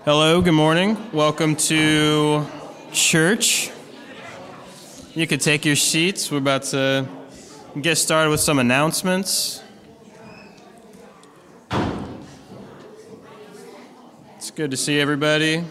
Hello, good morning. Welcome to church. You could take your seats. We're about to get started with some announcements. It's good to see everybody.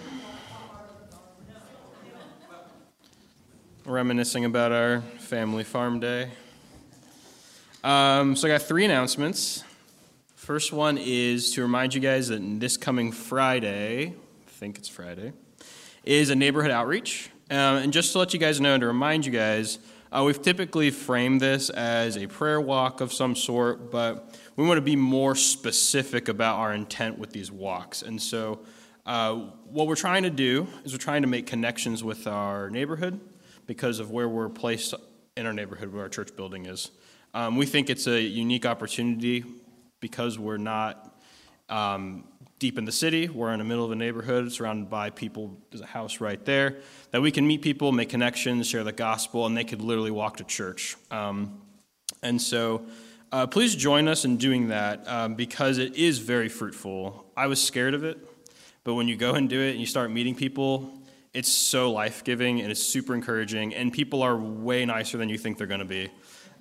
Reminiscing about our family farm day. So I got 3 announcements. First one is to remind you guys that this coming Friday, I think it's Friday, is a neighborhood outreach. And just to let you guys know and to remind you guys, we've typically framed this as a prayer walk of some sort, but we want to be more specific about our intent with these walks. And so what we're trying to do is we're trying to make connections with our neighborhood because of where we're placed in our neighborhood, where our church building is. We think it's a unique opportunity because we're not deep in the city. We're in the middle of a neighborhood surrounded by people. There's a house right there that we can meet people, make connections, share the gospel, and they could literally walk to church. And so please join us in doing that because it is very fruitful. I was scared of it, but when you go and do it and you start meeting people, it's so life-giving and it's super encouraging, and people are way nicer than you think they're going to be.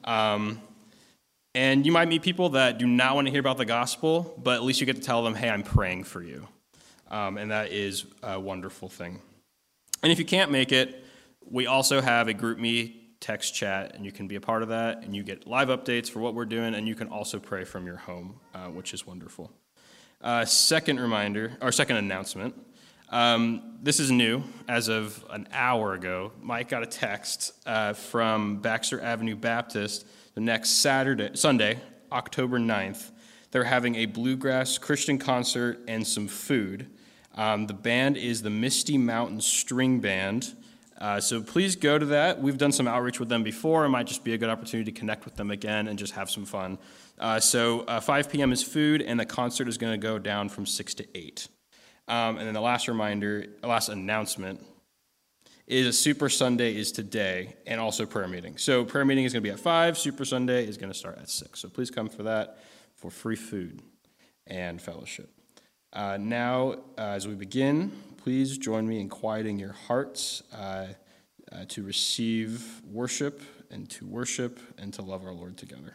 And you might meet people that do not want to hear about the gospel, but at least you get to tell them, hey, I'm praying for you. And that is a wonderful thing. And if you can't make it, we also have a GroupMe text chat, and you can be a part of that, and you get live updates for what we're doing, and you can also pray from your home, which is wonderful. Second announcement. This is new. As of an hour ago, Mike got a text from Baxter Avenue Baptist. The next Sunday, October 9th, they're having a bluegrass Christian concert and some food. The band is the Misty Mountain String Band. So please go to that. We've done some outreach with them before. It might just be a good opportunity to connect with them again and just have some fun. So 5 p.m. is food, and the concert is going to go down from 6 to 8. And then the last announcement is a Super Sunday is today, and also prayer meeting. So prayer meeting is going to be at 5. Super Sunday is going to start at 6. So please come for that, for free food and fellowship. Now, as we begin, please join me in quieting your hearts to receive worship and to love our Lord together.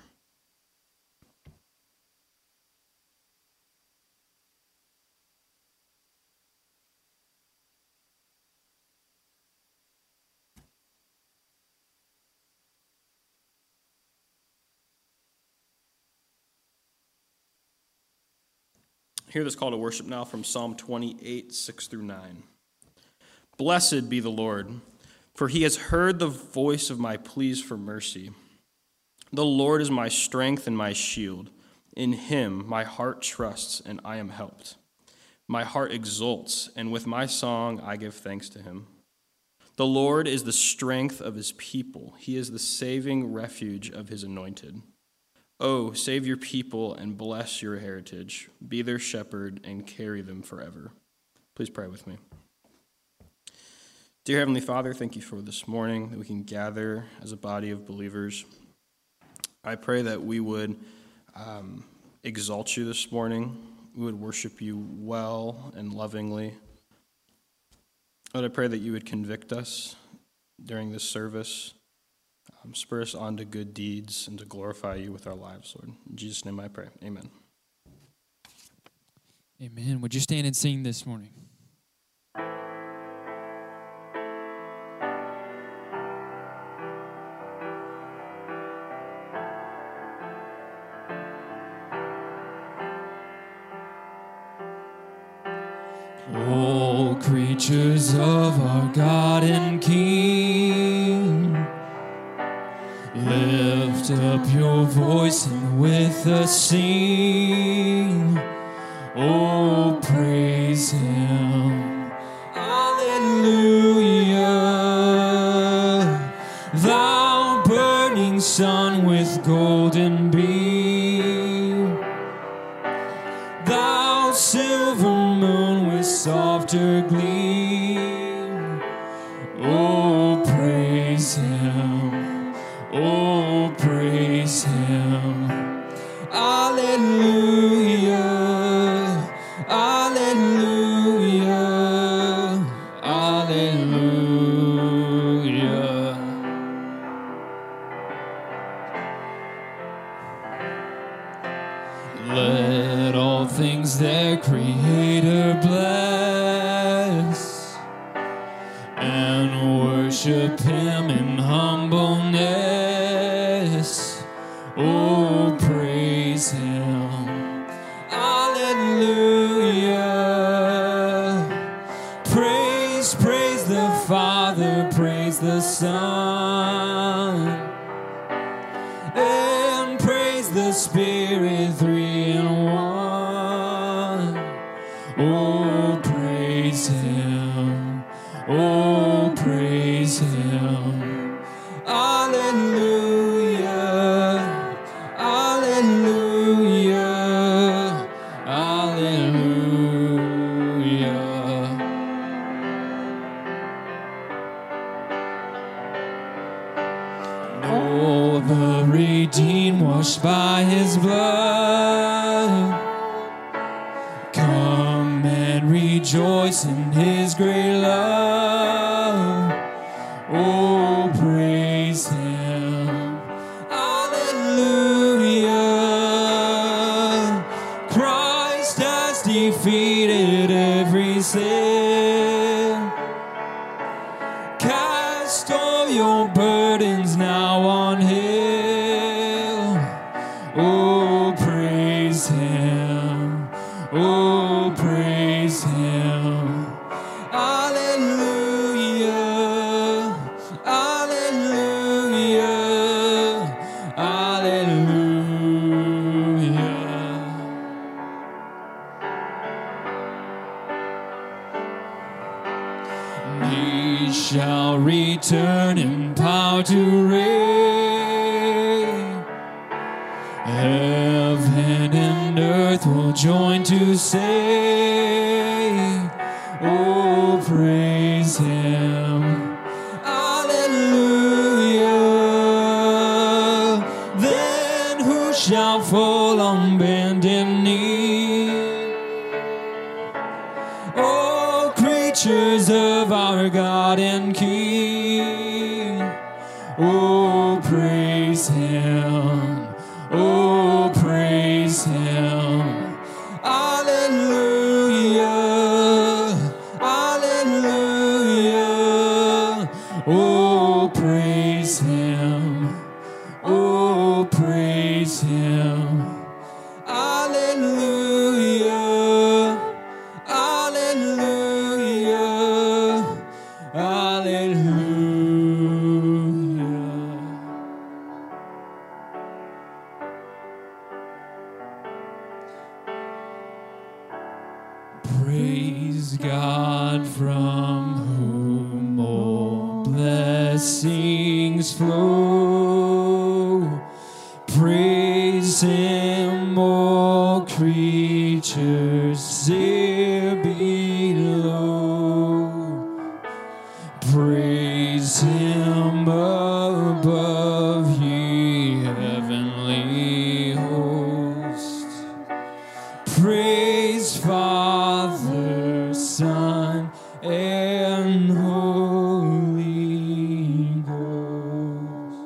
Hear this call to worship now from Psalm 28, 6 through 9. Blessed be the Lord, for he has heard the voice of my pleas for mercy. The Lord is my strength and my shield. In him my heart trusts, and I am helped. My heart exults, and with my song I give thanks to him. The Lord is the strength of his people. He is the saving refuge of his anointed. Oh, save your people and bless your heritage. Be their shepherd and carry them forever. Please pray with me. Dear Heavenly Father, thank you for this morning that we can gather as a body of believers. I pray that we would exalt you this morning. We would worship you well and lovingly. Lord, I pray that you would convict us during this service. Spur us on to good deeds and to glorify you with our lives, Lord. In Jesus' name I pray. Amen. Amen. Would you stand and sing this morning? All creatures of our God and King, lift up your voice and with us sing. Oh, praise him. Hallelujah. Thou burning sun with golden beam, thou silver moon with softer gleam. Oh, praise him. Oh, praise him. Alleluia, alleluia. our Creator bless and worship Him in humbleness. Oh, praise Him. Hallelujah. Praise, praise the Father, praise the Son, and praise the Spirit, three in one. Oh, praise Him. Oh, praise Him. Hallelujah. Hallelujah. Hallelujah. Oh, the redeemed, washed by His blood, come and rejoice in His great love. Oh, praise Him. Hallelujah. Christ has defeated every sin. Cast all your burdens now on Him. Oh, praise Him. Oh, praise Him. Hallelujah. Hallelujah. Hallelujah. He shall return in power to reign. Heaven and earth will join to say, oh, praise Him. Hallelujah. Then who shall fall on bended knee? Oh, creatures of our God and King. Oh, praise Him. Oh, praise Him. Hallelujah. Hallelujah. Oh, praise Him. Oh, praise Him. Hallelujah. Hallelujah. Hallelujah. Praise God from whom all blessings flow. Praise Him, all creatures here below. Praise Him above, ye heavenly hosts. Praise Father, Son, and Holy Ghost.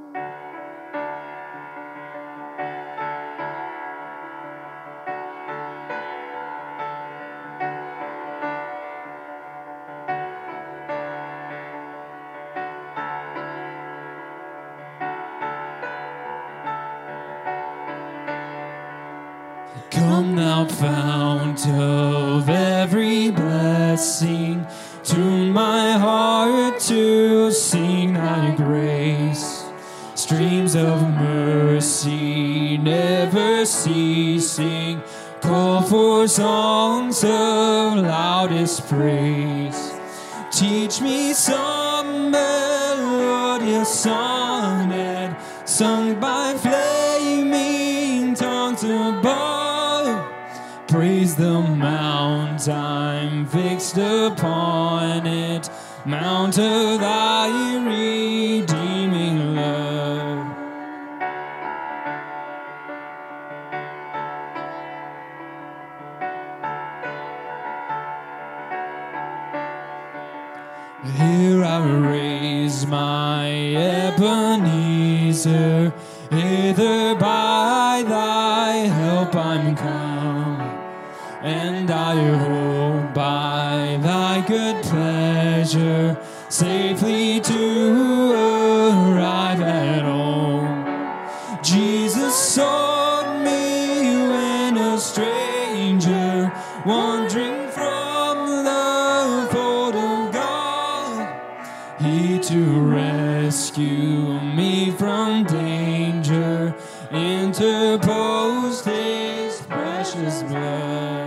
Come thou fount of every blessing, tune my heart to sing thy grace. Streams of mercy never ceasing, call for songs of loudest praise. Teach me some melodious sonnet, sung by flaming tongues above. Praise the mount I'm fixed upon it, mount of thy redeeming love. Here I raise my Ebenezer, hither by thy help I'm come, and and I hope by thy good pleasure safely to arrive at home. Jesus sought me when a stranger, wandering from the fold of God, he to rescue me from danger interposed his precious blood.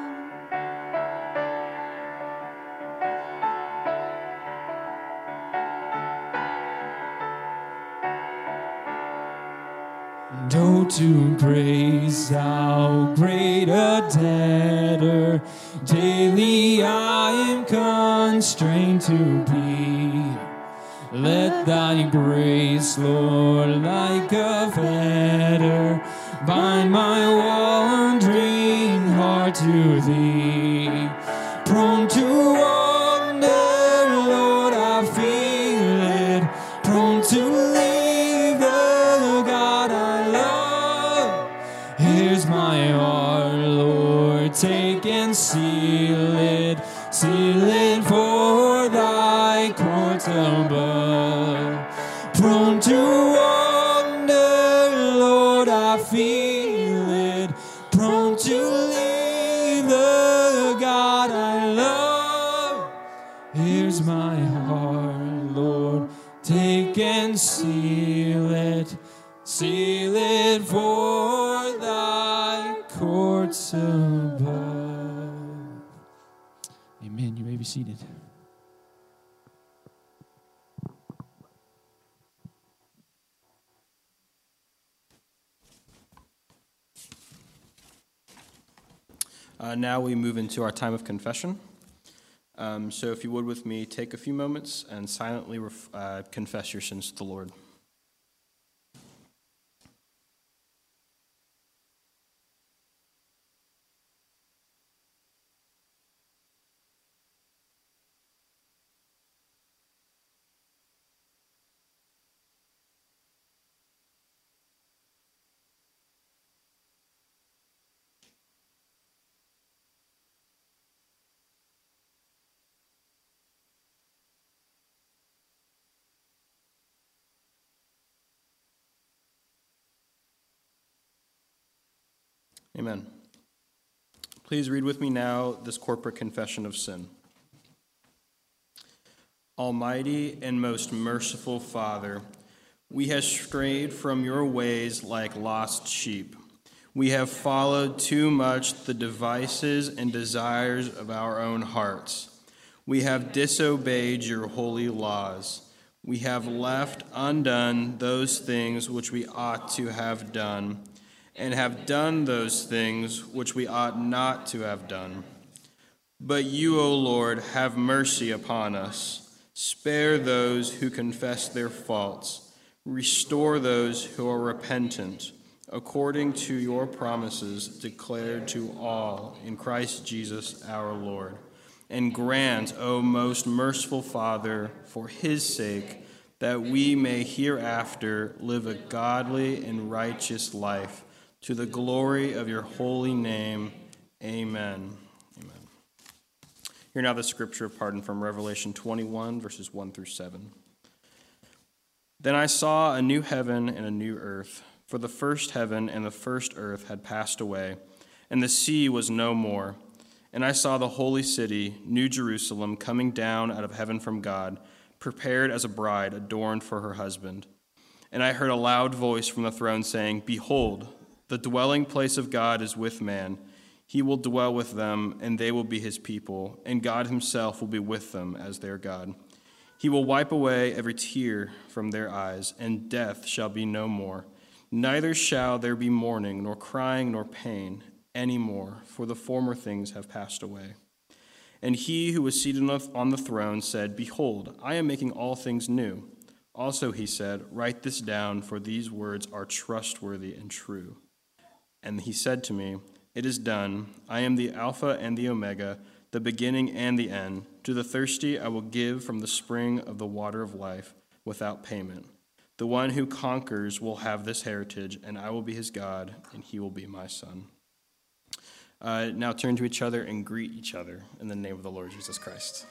And oh, to praise how great a debtor daily I am constrained to be. Let thy grace, Lord, like a fetter, bind my wandering heart to thee. Prone to wander, Lord, I feel it. Prone to leave the God I love. Here's my heart, Lord, take and seal it for thy courts above. Prone to wander, Lord, I feel it. Prone to leave the God I love. Here's my heart, Lord, take and seal it for thy courts above. Amen. You may be seated. Now we move into our time of confession. So if you would with me, take a few moments and silently confess your sins to the Lord. Amen. Please read with me now this corporate confession of sin. Almighty and most merciful Father, we have strayed from your ways like lost sheep. We have followed too much the devices and desires of our own hearts. We have disobeyed your holy laws. We have left undone those things which we ought to have done, and have done those things which we ought not to have done. But you, O Lord, have mercy upon us. Spare those who confess their faults. Restore those who are repentant, according to your promises declared to all in Christ Jesus our Lord. And grant, O most merciful Father, for his sake, that we may hereafter live a godly and righteous life, to the glory of your holy name. Amen. Amen. Hear now the scripture of pardon from Revelation 21, verses 1 through 7. Then I saw a new heaven and a new earth, for the first heaven and the first earth had passed away, and the sea was no more. And I saw the holy city, New Jerusalem, coming down out of heaven from God, prepared as a bride adorned for her husband. And I heard a loud voice from the throne saying, Behold, the dwelling place of God is with man. He will dwell with them, and they will be his people, and God himself will be with them as their God. He will wipe away every tear from their eyes, and death shall be no more. Neither shall there be mourning, nor crying, nor pain any more, for the former things have passed away. And he who was seated on the throne said, Behold, I am making all things new. Also he said, Write this down, for these words are trustworthy and true. And he said to me, It is done. I am the Alpha and the Omega, the beginning and the end. To the thirsty I will give from the spring of the water of life without payment. The one who conquers will have this heritage, and I will be his God, and he will be my son. Now turn to each other and greet each other in the name of the Lord Jesus Christ.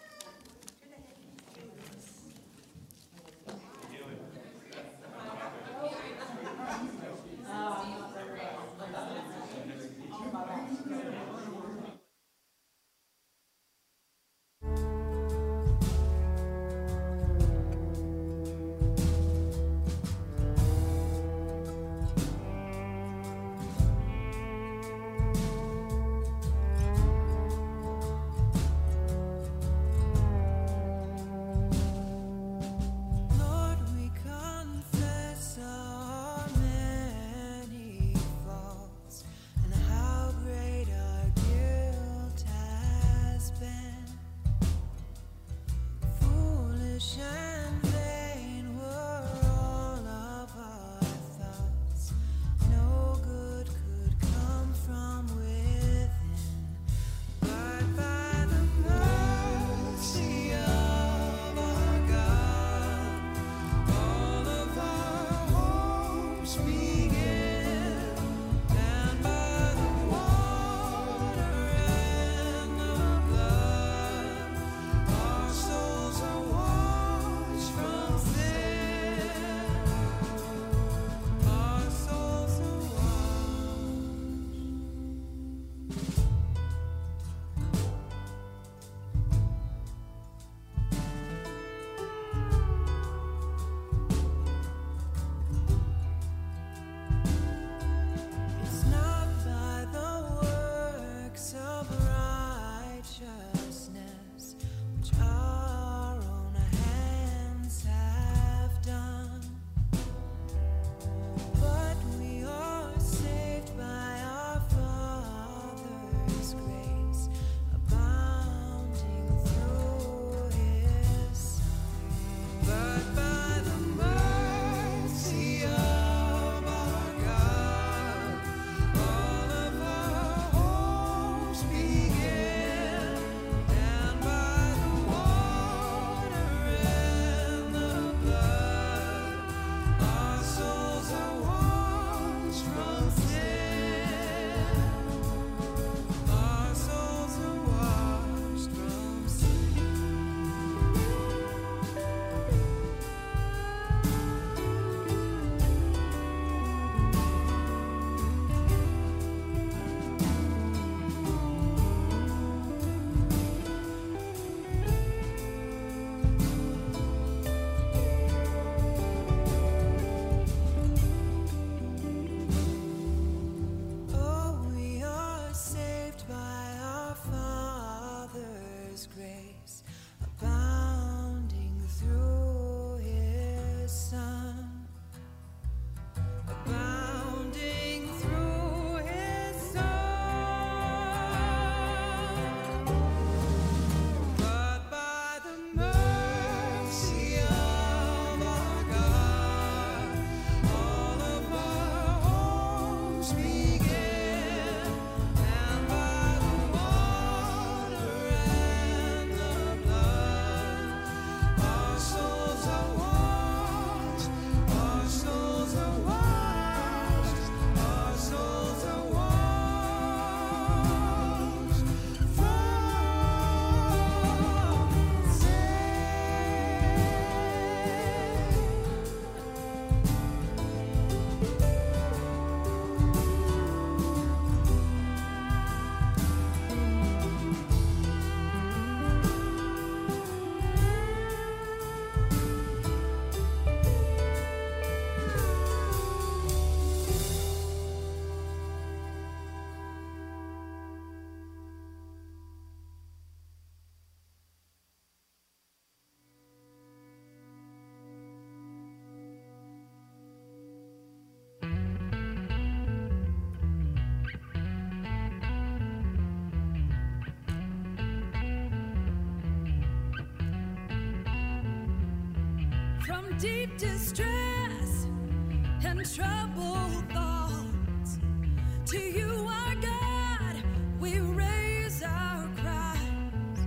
From deep distress and troubled thoughts, to you, our God, we raise our cries.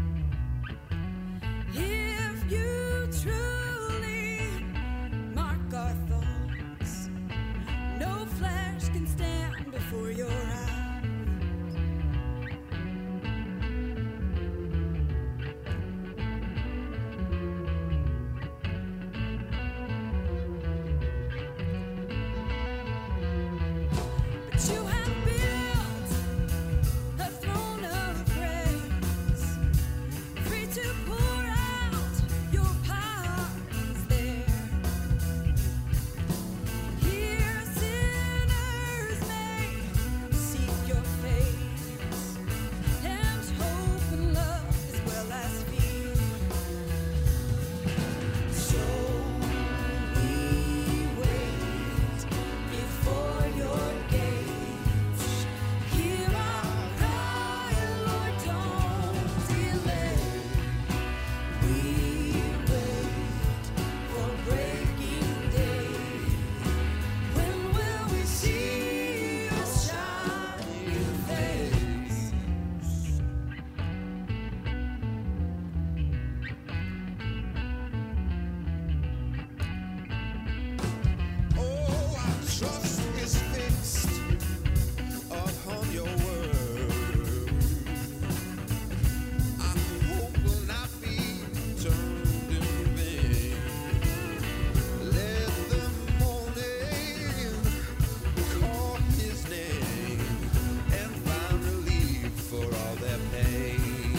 If you truly mark our thoughts, no flesh can stand before your eyes. trust is fixed upon your word. Our hope will not be turned in vain. Let the morning call his name and find relief for all their pain.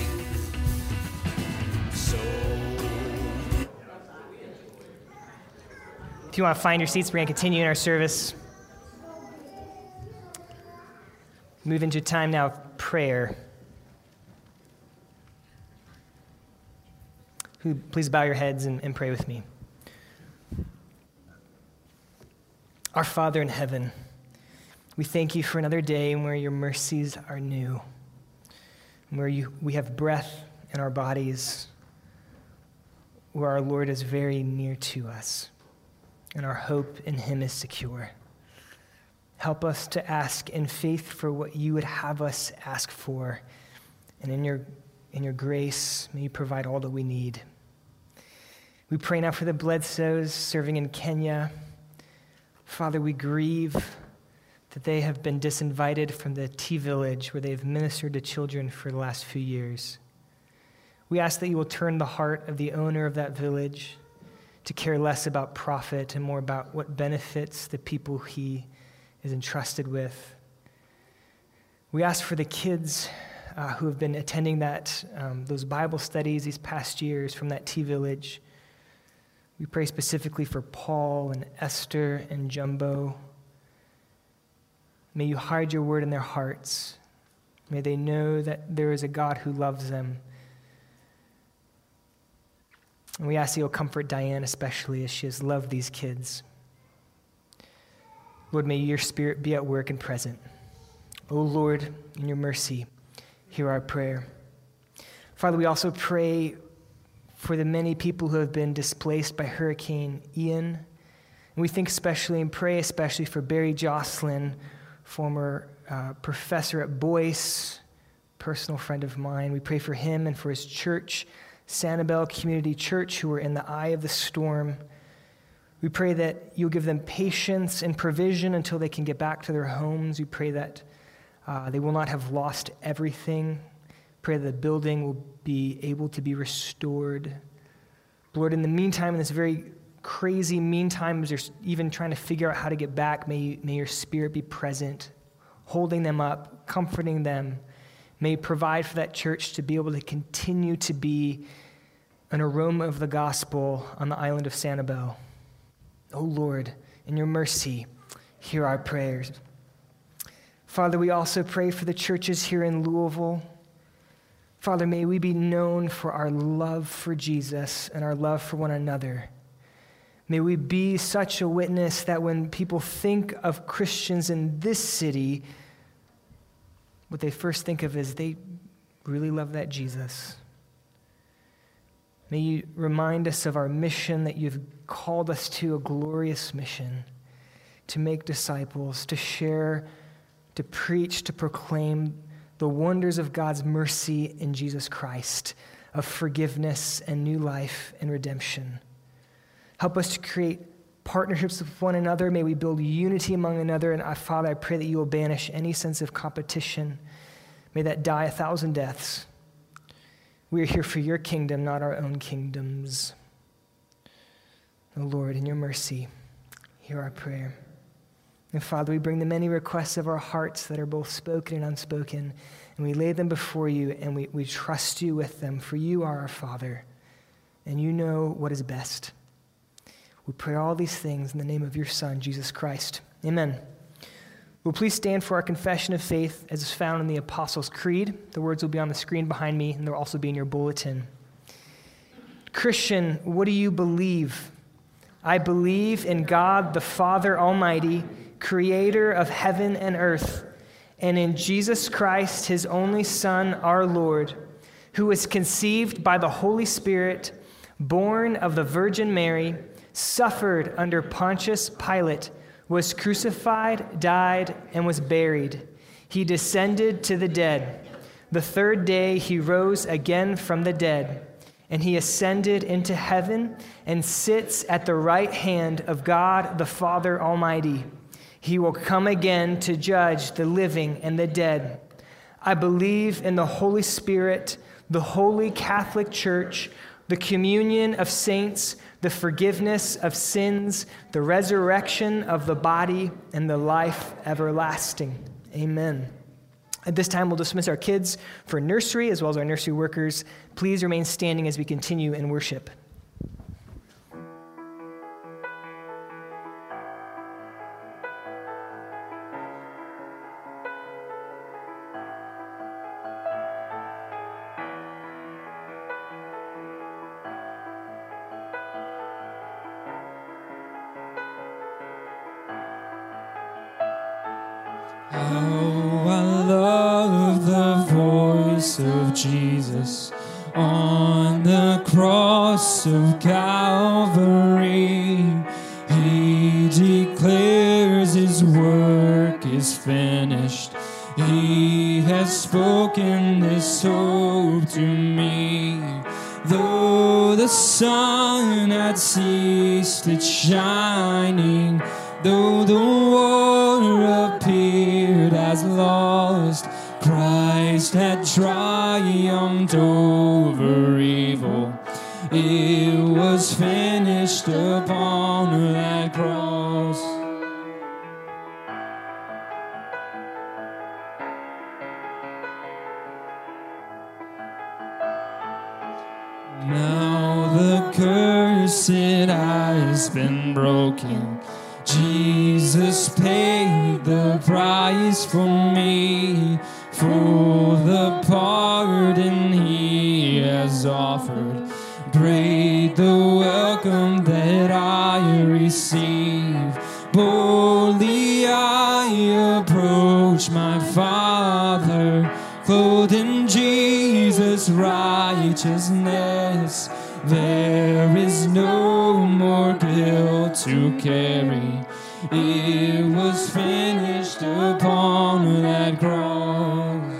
So If you want to find your seats, we're going to continue in our service. Move into a time now of prayer. Please bow your heads and pray with me. Our Father in heaven, we thank you for another day where your mercies are new, where we have breath in our bodies, where our Lord is very near to us, and our hope in him is secure. Help us to ask in faith for what you would have us ask for, and in your grace, may you provide all that we need. We pray now for the Bledsoes serving in Kenya. Father, we grieve that they have been disinvited from the Tea Village where they have ministered to children for the last few years. We ask that you will turn the heart of the owner of that village to care less about profit and more about what benefits the people he is entrusted with. We ask for the kids who have been attending those Bible studies these past years from that Tea Village. We pray specifically for Paul and Esther and Jumbo. May you hide your word in their hearts. May they know that there is a God who loves them. And we ask that you'll comfort Diane especially as she has loved these kids. Lord, may your Spirit be at work and present. O Lord, in your mercy, hear our prayer. Father, we also pray for the many people who have been displaced by Hurricane Ian. And we think especially and pray especially for Barry Jocelyn, former professor at Boyce, personal friend of mine. We pray for him and for his church, Sanibel Community Church, who are in the eye of the storm. We pray that you'll give them patience and provision until they can get back to their homes. We pray that they will not have lost everything. Pray that the building will be able to be restored. Lord, in the meantime, in this very crazy meantime, as they're even trying to figure out how to get back, may your Spirit be present, holding them up, comforting them. May you provide for that church to be able to continue to be an aroma of the gospel on the island of Sanibel. Oh Lord, in your mercy, hear our prayers. Father, we also pray for the churches here in Louisville. Father, may we be known for our love for Jesus and our love for one another. May we be such a witness that when people think of Christians in this city, what they first think of is they really love that Jesus. May you remind us of our mission, that you've called us to a glorious mission, to make disciples, to share, to preach, to proclaim the wonders of God's mercy in Jesus Christ, of forgiveness and new life and redemption. Help us to create partnerships with one another. May we build unity among one another. And Father, I pray that you will banish any sense of competition. May that die 1,000 deaths. We are here for your kingdom, not our own kingdoms. Oh Lord, in your mercy, hear our prayer. And Father, we bring the many requests of our hearts that are both spoken and unspoken, and we lay them before you, and we trust you with them, for you are our Father, and you know what is best. We pray all these things in the name of your Son, Jesus Christ. Amen. Will please stand for our confession of faith as is found in the Apostles' Creed. The words will be on the screen behind me, and they'll also be in your bulletin. Christian, what do you believe? I believe in God the Father Almighty, creator of heaven and earth, and in Jesus Christ, his only Son, our Lord, who was conceived by the Holy Spirit, born of the Virgin Mary, suffered under Pontius Pilate, was crucified, died, and was buried. He descended to the dead. The third day he rose again from the dead, and he ascended into heaven and sits at the right hand of God the Father Almighty. He will come again to judge the living and the dead. I believe in the Holy Spirit, the Holy Catholic Church, the communion of saints, the forgiveness of sins, the resurrection of the body, and the life everlasting. Amen. At this time, we'll dismiss our kids for nursery as well as our nursery workers. Please remain standing as we continue in worship. Oh, I love the voice of Jesus on the cross of Calvary. He declares his work is finished. He has spoken this hope to me. Though the sun had ceased its shining, though the war appeared as lost, Christ had triumphed over evil. It was finished upon that cross. Now the curse has been broken. Jesus paid the price for me, for the pardon he has offered. Great the welcome that I receive. Boldly I approach my Father, clothed in Jesus' righteousness. There is no more guilt to carry. It was finished upon that cross.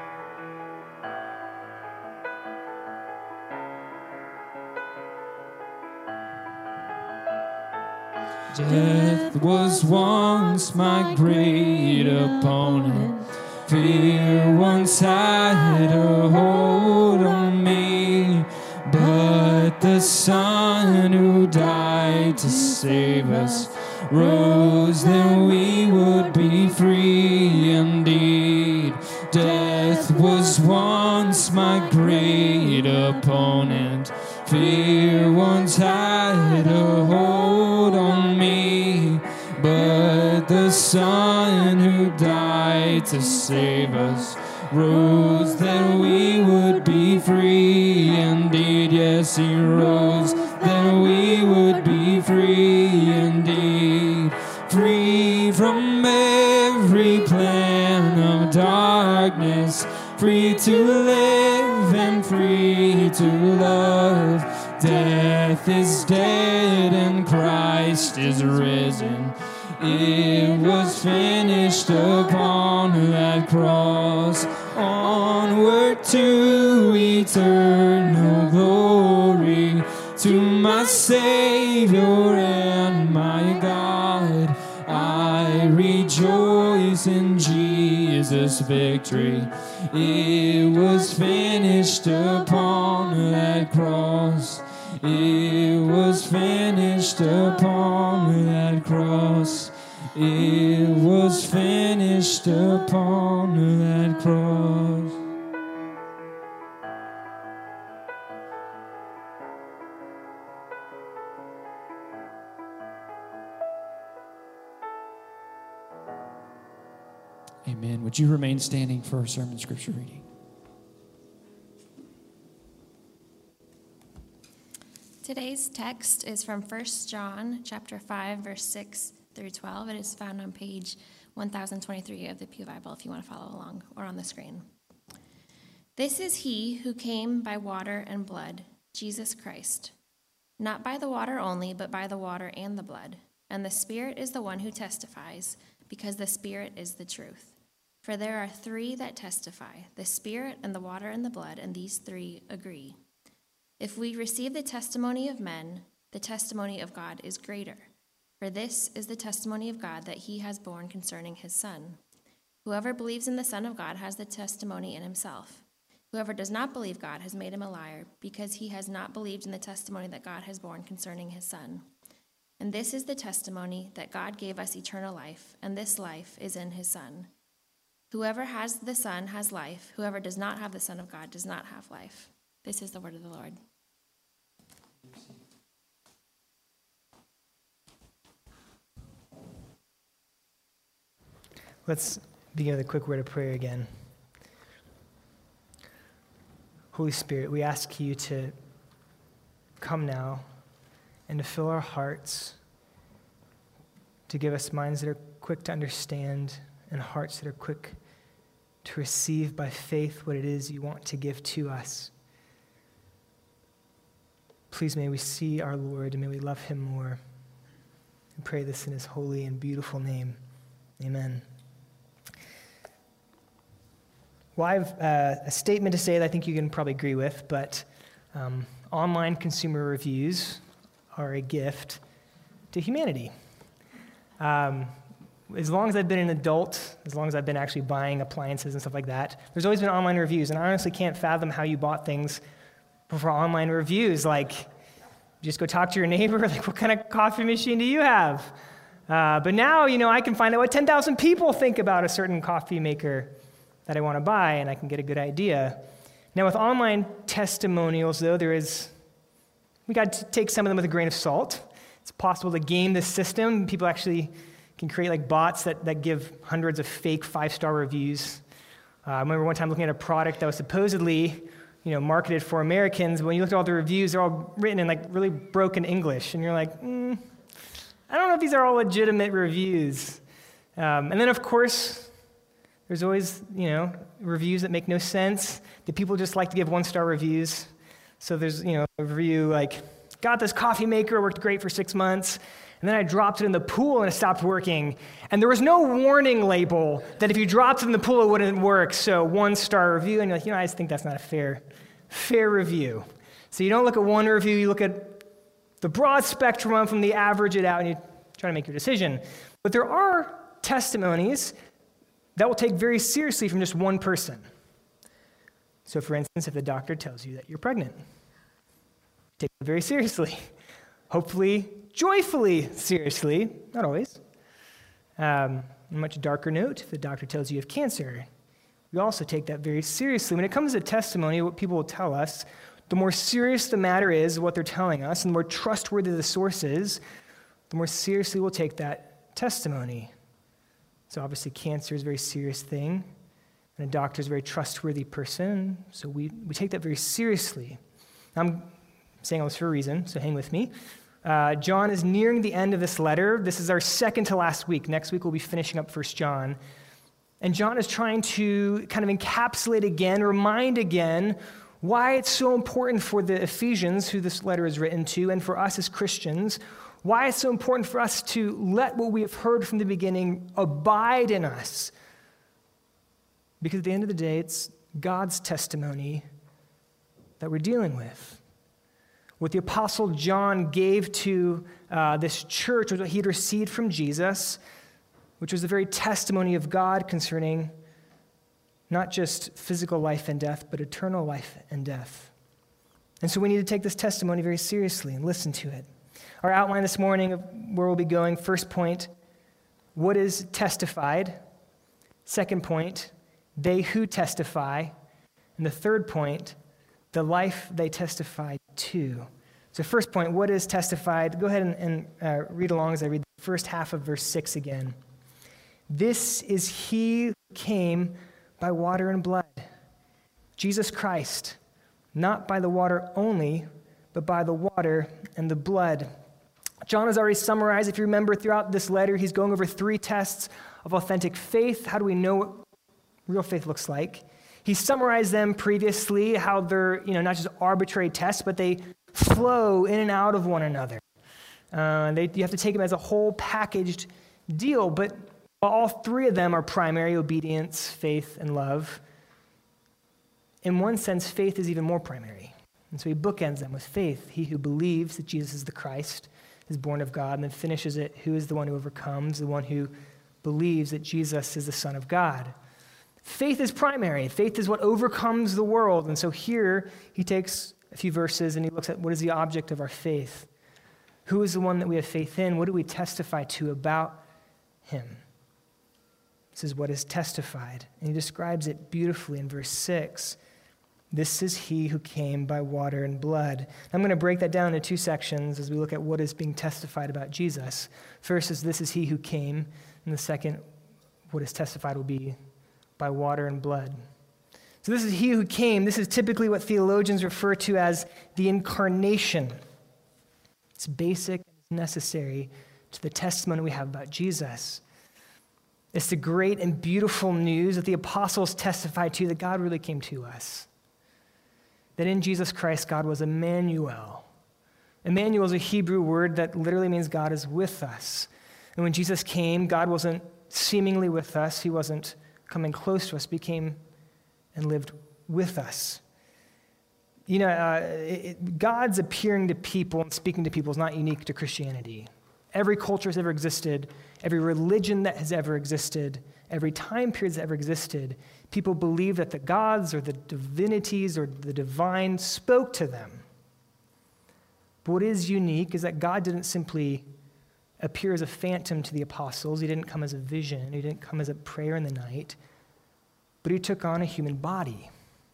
Death was once my great opponent. Fear once had a hold on me. But the Son who died to save us rose that we would be free indeed. Death was once my great opponent. Fear once had a hold on me. But the Son who died to save us rose that we would be free indeed. Yes, he rose that we would be free indeed. Free from every plan of darkness, free to live and free to love. Death is dead and Christ is risen. It was finished upon that cross. Onward to eternal glory, to my Savior and my God. I rejoice in Jesus' victory. It was finished upon that cross. It was finished upon that cross. It was finished upon that cross. Amen. Would you remain standing for our sermon scripture reading? Today's text is from 1 John chapter 5, verse 6 through 12. It is found on page 1023 of the Pew Bible if you want to follow along, or on the screen. This is he who came by water and blood, Jesus Christ. Not by the water only, but by the water and the blood. And the Spirit is the one who testifies, because the Spirit is the truth. For there are three that testify, the Spirit and the water and the blood, and these three agree. If we receive the testimony of men, the testimony of God is greater. For this is the testimony of God that he has borne concerning his Son. Whoever believes in the Son of God has the testimony in himself. Whoever does not believe God has made him a liar, because he has not believed in the testimony that God has borne concerning his Son. And this is the testimony that God gave us eternal life, and this life is in his Son. Whoever has the Son has life. Whoever does not have the Son of God does not have life. This is the word of the Lord. Let's begin with a quick word of prayer again. Holy Spirit, we ask you to come now and to fill our hearts, to give us minds that are quick to understand and hearts that are quick to receive by faith what it is you want to give to us. Please may we see our Lord and may we love him more. We pray this in his holy and beautiful name. Amen. Well, I have a statement to say that I think you can probably agree with, but online consumer reviews are a gift to humanity. As long as I've been an adult, as long as I've been actually buying appliances and stuff like that, there's always been online reviews, and I honestly can't fathom how you bought things for online reviews. Like, you just go talk to your neighbor, like, what kind of coffee machine do you have? But now, I can find out what 10,000 people think about a certain coffee maker that I want to buy, and I can get a good idea. Now, with online testimonials, though, we got to take some of them with a grain of salt. It's possible to game the system. People actually can create like bots that give hundreds of fake 5-star reviews. I remember one time looking at a product that was supposedly, marketed for Americans. But when you look at all the reviews, they're all written in like really broken English, and you're like, I don't know if these are all legitimate reviews. And then, of course, there's always, reviews that make no sense, that people just like to give 1-star reviews. So there's, a review like, got this coffee maker, worked great for 6 months, and then I dropped it in the pool and it stopped working. And there was no warning label that if you dropped it in the pool, it wouldn't work. So 1-star review, and you're like, I just think that's not a fair review. So you don't look at one review, you look at the broad spectrum from the average it out, and you try to make your decision. But there are testimonies that will take very seriously from just one person. So for instance, if the doctor tells you that you're pregnant, take it very seriously. Hopefully, joyfully seriously, not always. On a much darker note, if the doctor tells you have cancer, we also take that very seriously. When it comes to testimony, what people will tell us, the more serious the matter is, what they're telling us, and the more trustworthy the source is, the more seriously we'll take that testimony. So obviously cancer is a very serious thing, and a doctor is a very trustworthy person, so we take that very seriously. I'm saying all this for a reason, so hang with me. John is nearing the end of this letter. This is our second to last week. Next week we'll be finishing up 1 John. And John is trying to kind of encapsulate again, remind again, why it's so important for the Ephesians, who this letter is written to, and for us as Christians, why it's so important for us to let what we have heard from the beginning abide in us. Because at the end of the day, it's God's testimony that we're dealing with. What the Apostle John gave to this church was what he'd received from Jesus, which was the very testimony of God concerning not just physical life and death, but eternal life and death. And so we need to take this testimony very seriously and listen to it. Our outline this morning of where we'll be going, first point, what is testified? Second point, they who testify. And the third point, the life they testify to. So first point, what is testified? Go ahead and read along as I read the first half of verse 6 again. This is he who came by water and blood, Jesus Christ, not by the water only, but by the water and the blood. John has already summarized, if you remember, throughout this letter, he's going over 3 tests of authentic faith. How do we know what real faith looks like? He summarized them previously, how they're, not just arbitrary tests, but they flow in and out of one another. You have to take them as a whole packaged deal, but all 3 of them are primary: obedience, faith, and love. In one sense, faith is even more primary. And so he bookends them with faith. He who believes that Jesus is the Christ, is born of God, and then finishes it, who is the one who overcomes? The one who believes that Jesus is the Son of God. Faith is primary. Faith is what overcomes the world. And so here he takes a few verses and he looks at what is the object of our faith. Who is the one that we have faith in? What do we testify to about him? This is what is testified. And he describes it beautifully in verse 6. This is he who came by water and blood. I'm going to break that down into two sections as we look at what is being testified about Jesus. First is this is he who came, and the second, what is testified will be by water and blood. So this is he who came. This is typically what theologians refer to as the incarnation. It's basic and necessary to the testimony we have about Jesus. It's the great and beautiful news that the apostles testified to, that God really came to us. That in Jesus Christ, God was Emmanuel. Emmanuel is a Hebrew word that literally means God is with us. And when Jesus came, God wasn't seemingly with us. He wasn't coming close to us, but he came and lived with us. You know, God's appearing to people and speaking to people is not unique to Christianity. Every culture has ever existed, every religion that has ever existed, every time period that's ever existed, people believe that the gods or the divinities or the divine spoke to them. But what is unique is that God didn't simply appear as a phantom to the apostles. He didn't come as a vision. He didn't come as a prayer in the night. But he took on a human body,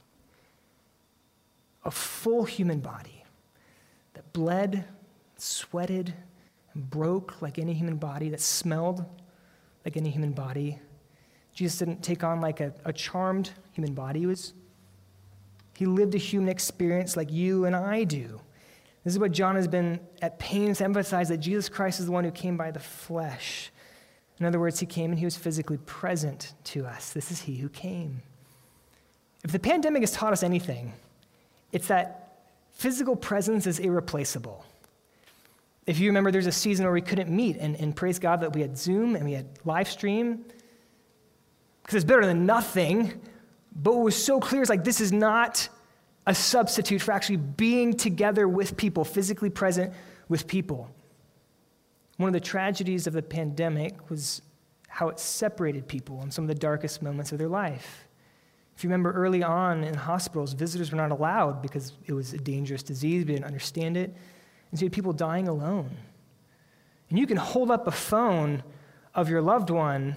a full human body that bled, sweated, and broke like any human body, that smelled like any human body. Jesus didn't take on like a charmed human body. He lived a human experience like you and I do. This is what John has been at pains to emphasize, that Jesus Christ is the one who came by the flesh. In other words, he came and he was physically present to us. This is he who came. If the pandemic has taught us anything, it's that physical presence is irreplaceable. If you remember, there's a season where we couldn't meet, and praise God that we had Zoom and we had live stream, because it's better than nothing. But what was so clear is like, this is not a substitute for actually being together with people, physically present with people. One of the tragedies of the pandemic was how it separated people in some of the darkest moments of their life. If you remember, early on in hospitals, visitors were not allowed because it was a dangerous disease. We didn't understand it. And so you had people dying alone. And you can hold up a phone of your loved one,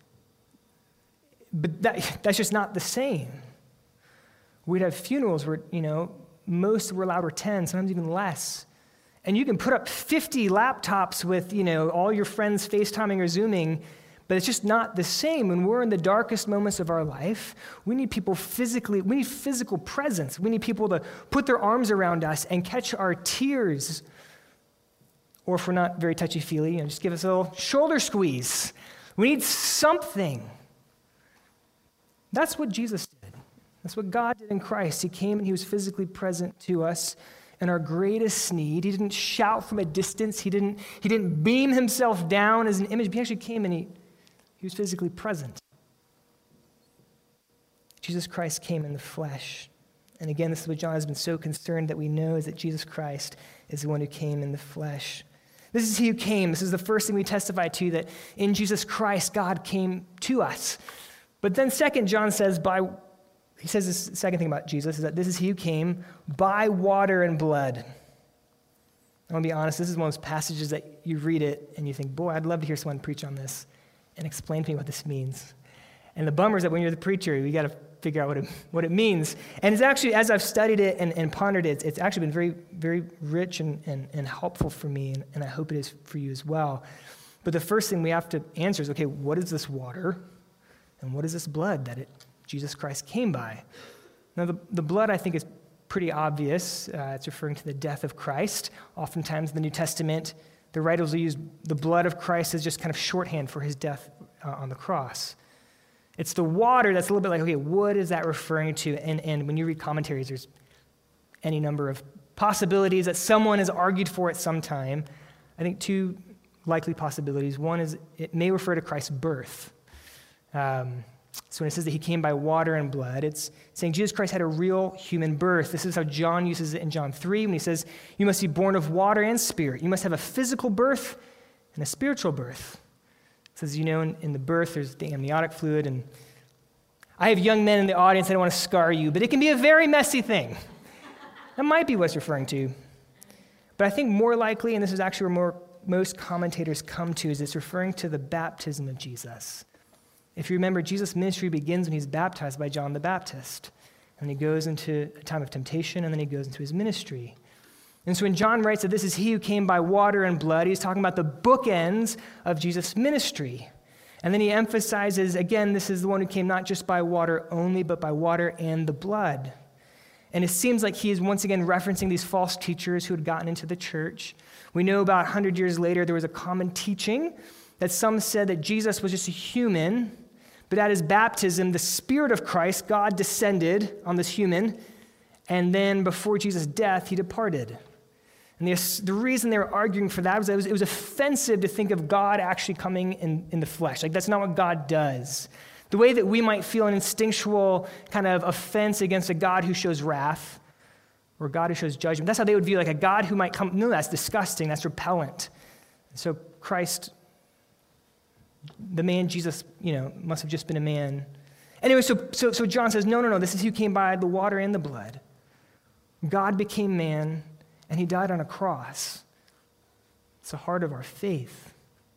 but that's just not the same. We'd have funerals where, most were allowed were 10, sometimes even less. And you can put up 50 laptops with, all your friends FaceTiming or Zooming, but it's just not the same. When we're in the darkest moments of our life, we need people we need physical presence. We need people to put their arms around us and catch our tears. Or if we're not very touchy-feely, just give us a little shoulder squeeze. We need something. That's what Jesus did. That's what God did in Christ. He came and he was physically present to us in our greatest need. He didn't shout from a distance. He didn't beam himself down as an image. He actually came and he was physically present. Jesus Christ came in the flesh. And again, this is what John has been so concerned that we know, is that Jesus Christ is the one who came in the flesh. This is he who came. This is the first thing we testify to, that in Jesus Christ, God came to us. But then second, John says, he says this second thing about Jesus is that this is he who came by water and blood. I want to be honest, this is one of those passages that you read it and you think, boy, I'd love to hear someone preach on this and explain to me what this means. And the bummer is that when you're the preacher, you got to figure out what it means. And it's actually, as I've studied it and pondered it, it's actually been very, very rich and helpful for me, and I hope it is for you as well. But the first thing we have to answer is, okay, what is this water? And what is this blood that Jesus Christ came by? Now, the blood, I think, is pretty obvious. It's referring to the death of Christ. Oftentimes in the New Testament, the writers will use the blood of Christ as just kind of shorthand for his death on the cross. It's the water that's a little bit like, okay, what is that referring to? And when you read commentaries, there's any number of possibilities that someone has argued for at some time. I think two likely possibilities. One is it may refer to Christ's birth. So when it says that he came by water and blood, it's saying Jesus Christ had a real human birth. This is how John uses it in John 3 when he says, you must be born of water and spirit. You must have a physical birth and a spiritual birth. It says, in the birth, there's the amniotic fluid. And I have young men in the audience, I don't want to scar you, but it can be a very messy thing. That might be what it's referring to. But I think more likely, and this is actually where most commentators come to, is it's referring to the baptism of Jesus. If you remember, Jesus' ministry begins when he's baptized by John the Baptist. And he goes into a time of temptation, and then he goes into his ministry. And so when John writes that this is he who came by water and blood, he's talking about the bookends of Jesus' ministry. And then he emphasizes, again, this is the one who came not just by water only, but by water and the blood. And it seems like he is once again referencing these false teachers who had gotten into the church. We know about 100 years later, there was a common teaching that some said that Jesus was just a human, but at his baptism, the Spirit of Christ, God, descended on this human, and then before Jesus' death, he departed. And the reason they were arguing for that was that it was offensive to think of God actually coming in the flesh. Like, that's not what God does. The way that we might feel an instinctual kind of offense against a God who shows wrath, or a God who shows judgment, that's how they would view like a God who might come, no, that's disgusting, that's repellent. So Christ, the man Jesus, must have just been a man. Anyway, so John says, no, this is who came by the water and the blood. God became man, and he died on a cross. It's the heart of our faith.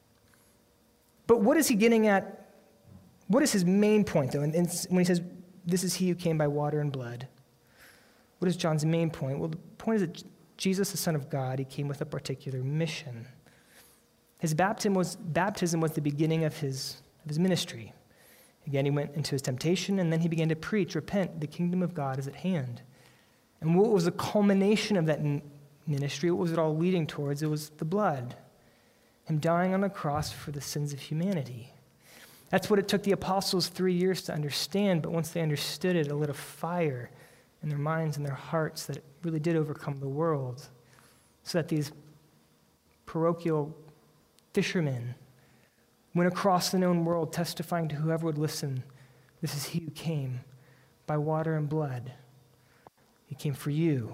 But what is he getting at? What is his main point, though? And when he says, this is he who came by water and blood, what is John's main point? Well, the point is that Jesus, the Son of God, he came with a particular mission. His baptism was the beginning of his ministry. Again, he went into his temptation, and then he began to preach, repent, the kingdom of God is at hand. And what was the culmination of that ministry? What was it all leading towards? It was the blood, him dying on the cross for the sins of humanity. That's what it took the apostles 3 years to understand, but once they understood it, it lit a fire in their minds and their hearts that it really did overcome the world, so that these parochial fishermen went across the known world testifying to whoever would listen, this is he who came by water and blood. He came for you.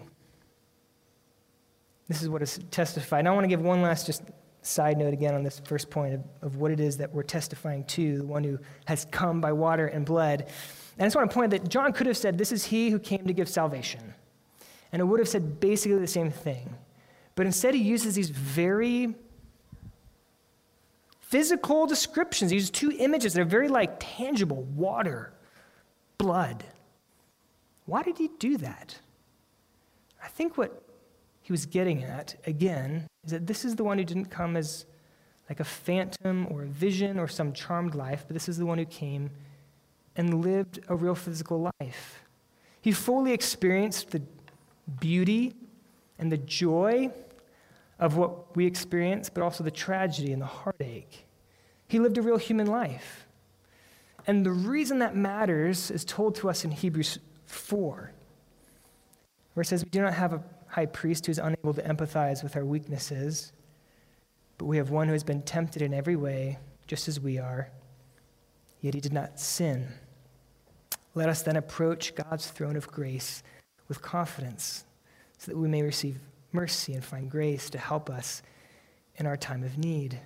This is what is testified. And I want to give one last just side note again on this first point of what it is that we're testifying to, the one who has come by water and blood. And I just want to point out that John could have said, this is he who came to give salvation. And it would have said basically the same thing. But instead he uses these very physical descriptions. He uses two images that are very tangible: water, blood. Why did he do that? I think what he was getting at, again, is that this is the one who didn't come as like a phantom or a vision or some charmed life, but this is the one who came and lived a real physical life. He fully experienced the beauty and the joy of what we experience, but also the tragedy and the heartache. He lived a real human life. And the reason that matters is told to us in Hebrews 4, where it says, we do not have a high priest who is unable to empathize with our weaknesses, but we have one who has been tempted in every way, just as we are, yet he did not sin. Let us then approach God's throne of grace with confidence, so that we may receive mercy and find grace to help us in our time of need.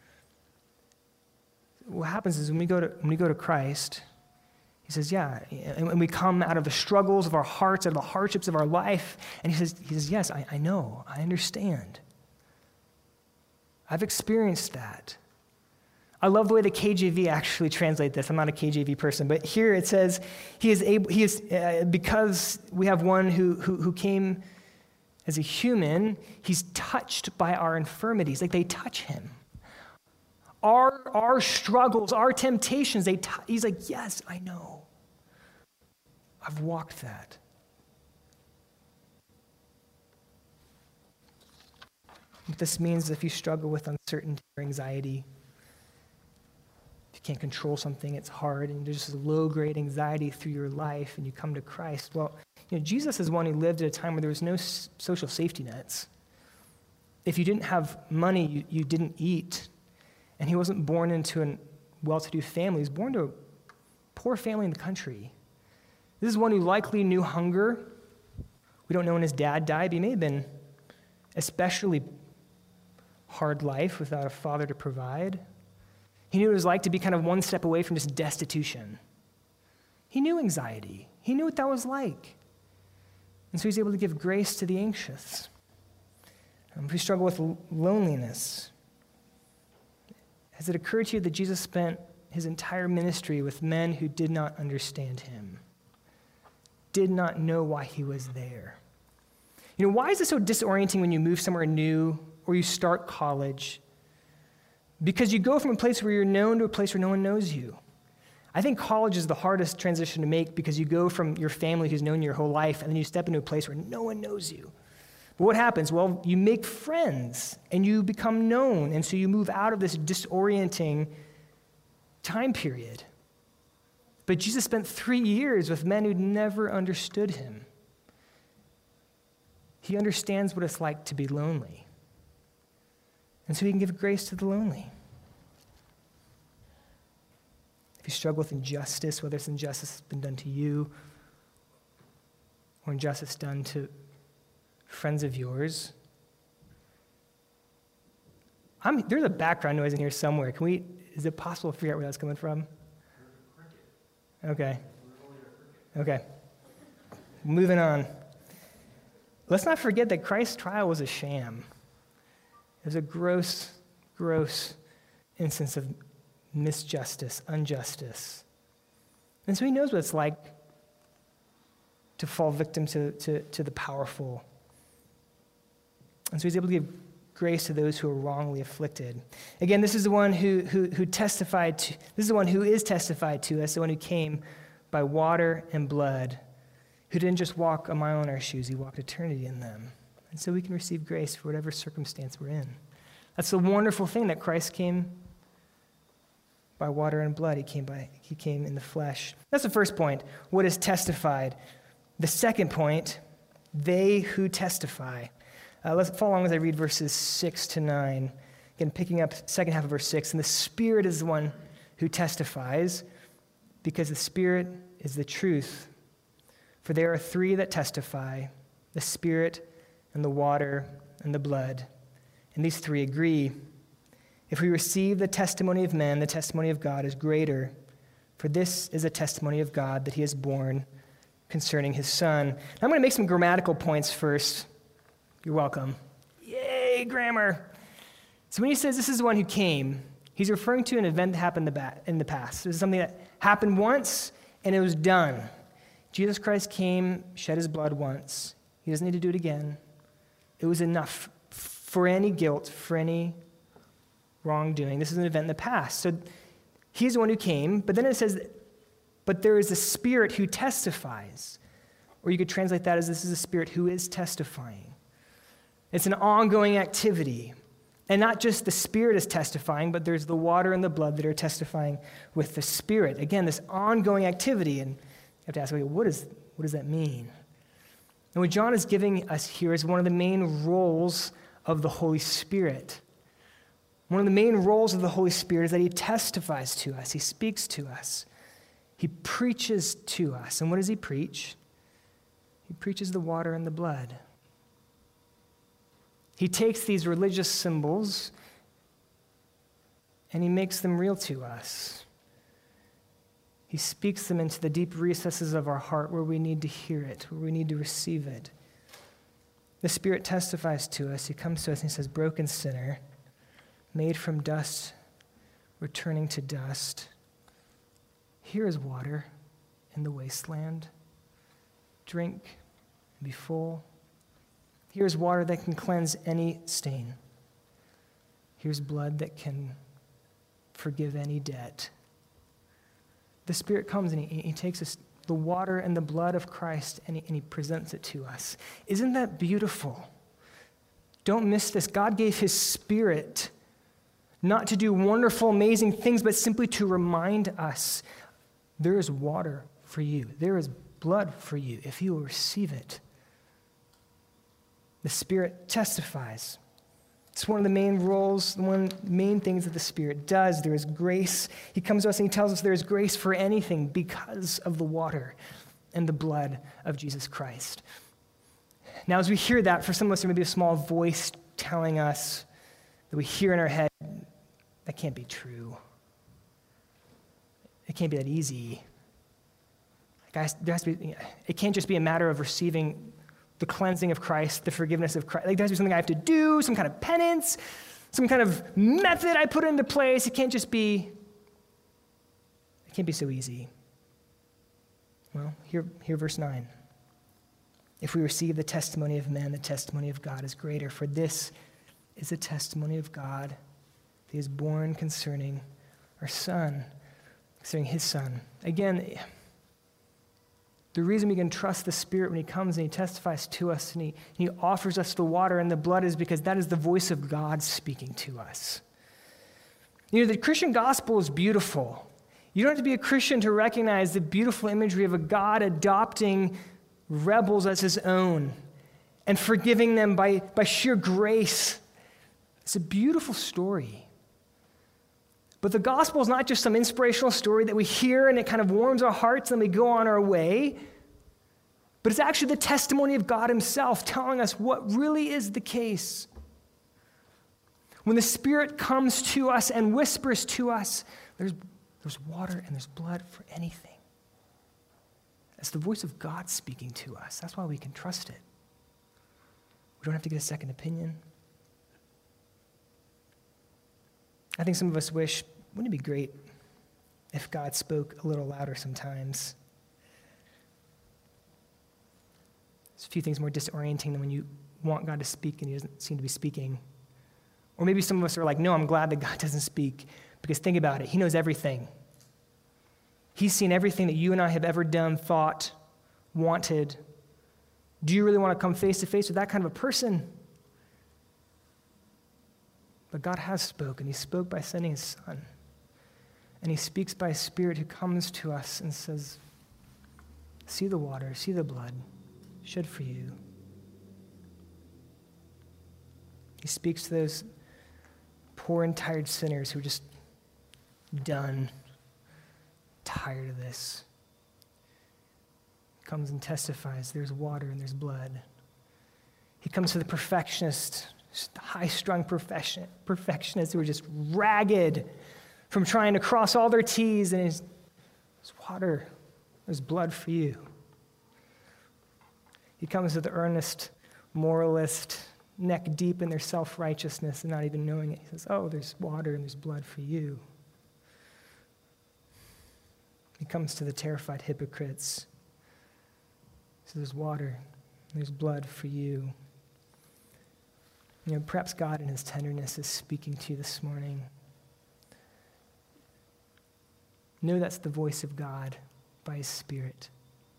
What happens is when we go to Christ, he says, yeah, and we come out of the struggles of our hearts, out of the hardships of our life, and he says, yes, I know, I understand. I've experienced that. I love the way the KJV actually translate this. I'm not a KJV person, but here it says, because we have one who came as a human, he's touched by our infirmities. Like, they touch him. Our struggles, our temptations, he's like, yes, I know. I've walked that. What this means is if you struggle with uncertainty or anxiety, if you can't control something, it's hard, and there's just a low-grade anxiety through your life, and you come to Christ, well, Jesus is one who lived at a time where there was no social safety nets. If you didn't have money, you didn't eat. And he wasn't born into a well-to-do family. He was born to a poor family in the country. This is one who likely knew hunger. We don't know when his dad died, but he may have been especially hard life without a father to provide. He knew what it was like to be kind of one step away from just destitution. He knew anxiety. He knew what that was like. And so he's able to give grace to the anxious. If we struggle with loneliness, has it occurred to you that Jesus spent his entire ministry with men who did not understand him, did not know why he was there? You know, why is it so disorienting when you move somewhere new or you start college? Because you go from a place where you're known to a place where no one knows you. I think college is the hardest transition to make because you go from your family who's known you your whole life, and then you step into a place where no one knows you. But what happens? Well, you make friends, and you become known, and so you move out of this disorienting time period. But Jesus spent 3 years with men who'd never understood him. He understands what it's like to be lonely. And so he can give grace to the lonely. If you struggle with injustice, whether it's injustice that's been done to you or injustice done to friends of yours, there's a background noise in here somewhere. Is it possible to figure out where that's coming from? Okay. Moving on. Let's not forget that Christ's trial was a sham. It was a gross, gross instance of misjustice, injustice. And so he knows what it's like to fall victim to the powerful. And so he's able to give grace to those who are wrongly afflicted. Again, this is the one who testified to, this is the one who is testified to us, the one who came by water and blood, who didn't just walk a mile in our shoes, he walked eternity in them. And so we can receive grace for whatever circumstance we're in. That's the wonderful thing that Christ came by water and blood. He came in the flesh. That's the first point. What is testified? The second point, they who testify. Let's follow along as I read verses 6 to 9. Again, picking up second half of verse 6. And the Spirit is the one who testifies, because the Spirit is the truth. For there are three that testify, the Spirit and the water and the blood. And these three agree. If we receive the testimony of men, the testimony of God is greater. For this is a testimony of God that he has borne concerning his Son. Now I'm going to make some grammatical points first. You're welcome. Yay, grammar. So when he says this is the one who came, he's referring to an event that happened in the past. This is something that happened once, and it was done. Jesus Christ came, shed his blood once. He doesn't need to do it again. It was enough for any guilt, for any wrongdoing. This is an event in the past. So he's the one who came, but then it says, but there is a Spirit who testifies. Or you could translate that as this is a Spirit who is testifying. It's an ongoing activity. And not just the Spirit is testifying, but there's the water and the blood that are testifying with the Spirit. Again, this ongoing activity. And you have to ask, what does that mean? And what John is giving us here is one of the main roles of the Holy Spirit. One of the main roles of the Holy Spirit is that he testifies to us. He speaks to us. He preaches to us. And what does he preach? He preaches the water and the blood. He takes these religious symbols and he makes them real to us. He speaks them into the deep recesses of our heart where we need to hear it, where we need to receive it. The Spirit testifies to us. He comes to us and he says, broken sinner, made from dust, returning to dust. Here is water in the wasteland. Drink and be full. Here's water that can cleanse any stain. Here's blood that can forgive any debt. The Spirit comes and he takes us, the water and the blood of Christ, and he presents it to us. Isn't that beautiful? Don't miss this. God gave his Spirit not to do wonderful, amazing things, but simply to remind us there is water for you. There is blood for you if you will receive it. The Spirit testifies. It's one of the main roles, one of the main things that the Spirit does. There is grace. He comes to us and he tells us there is grace for anything because of the water and the blood of Jesus Christ. Now, as we hear that, for some of us, there may be a small voice telling us that we hear in our head, that can't be true. It can't be that easy. Guys, it can't just be a matter of receiving the cleansing of Christ, the forgiveness of Christ. Like, there has to be something I have to do, some kind of penance, some kind of method I put into place. It can't be so easy. Well, here verse 9. If we receive the testimony of men, the testimony of God is greater. For this is the testimony of God that he is born concerning our Son, concerning his Son. Again, the reason we can trust the Spirit when he comes and he testifies to us and he offers us the water and the blood is because that is the voice of God speaking to us. You know, the Christian gospel is beautiful. You don't have to be a Christian to recognize the beautiful imagery of a God adopting rebels as his own and forgiving them by sheer grace. It's a beautiful story. But the gospel is not just some inspirational story that we hear and it kind of warms our hearts and then we go on our way. But it's actually the testimony of God himself telling us what really is the case. When the Spirit comes to us and whispers to us, there's water and there's blood for anything. It's the voice of God speaking to us. That's why we can trust it. We don't have to get a second opinion. I think some of us wish, wouldn't it be great if God spoke a little louder sometimes? There's a few things more disorienting than when you want God to speak and he doesn't seem to be speaking. Or maybe some of us are like, no, I'm glad that God doesn't speak, because think about it. He knows everything. He's seen everything that you and I have ever done, thought, wanted. Do you really want to come face to face with that kind of a person? But God has spoken. He spoke by sending his Son. And he speaks by a Spirit who comes to us and says, see the water, see the blood shed for you. He speaks to those poor and tired sinners who are just done, tired of this. He comes and testifies, there's water and there's blood. He comes to the perfectionist, the high-strung perfectionists who are just ragged from trying to cross all their T's, and there's water, there's blood for you. He comes to the earnest moralist, neck deep in their self-righteousness and not even knowing it. He says, oh, there's water and there's blood for you. He comes to the terrified hypocrites. He says, there's water and there's blood for you. You know, perhaps God in his tenderness is speaking to you this morning. Know that's the voice of God by his Spirit.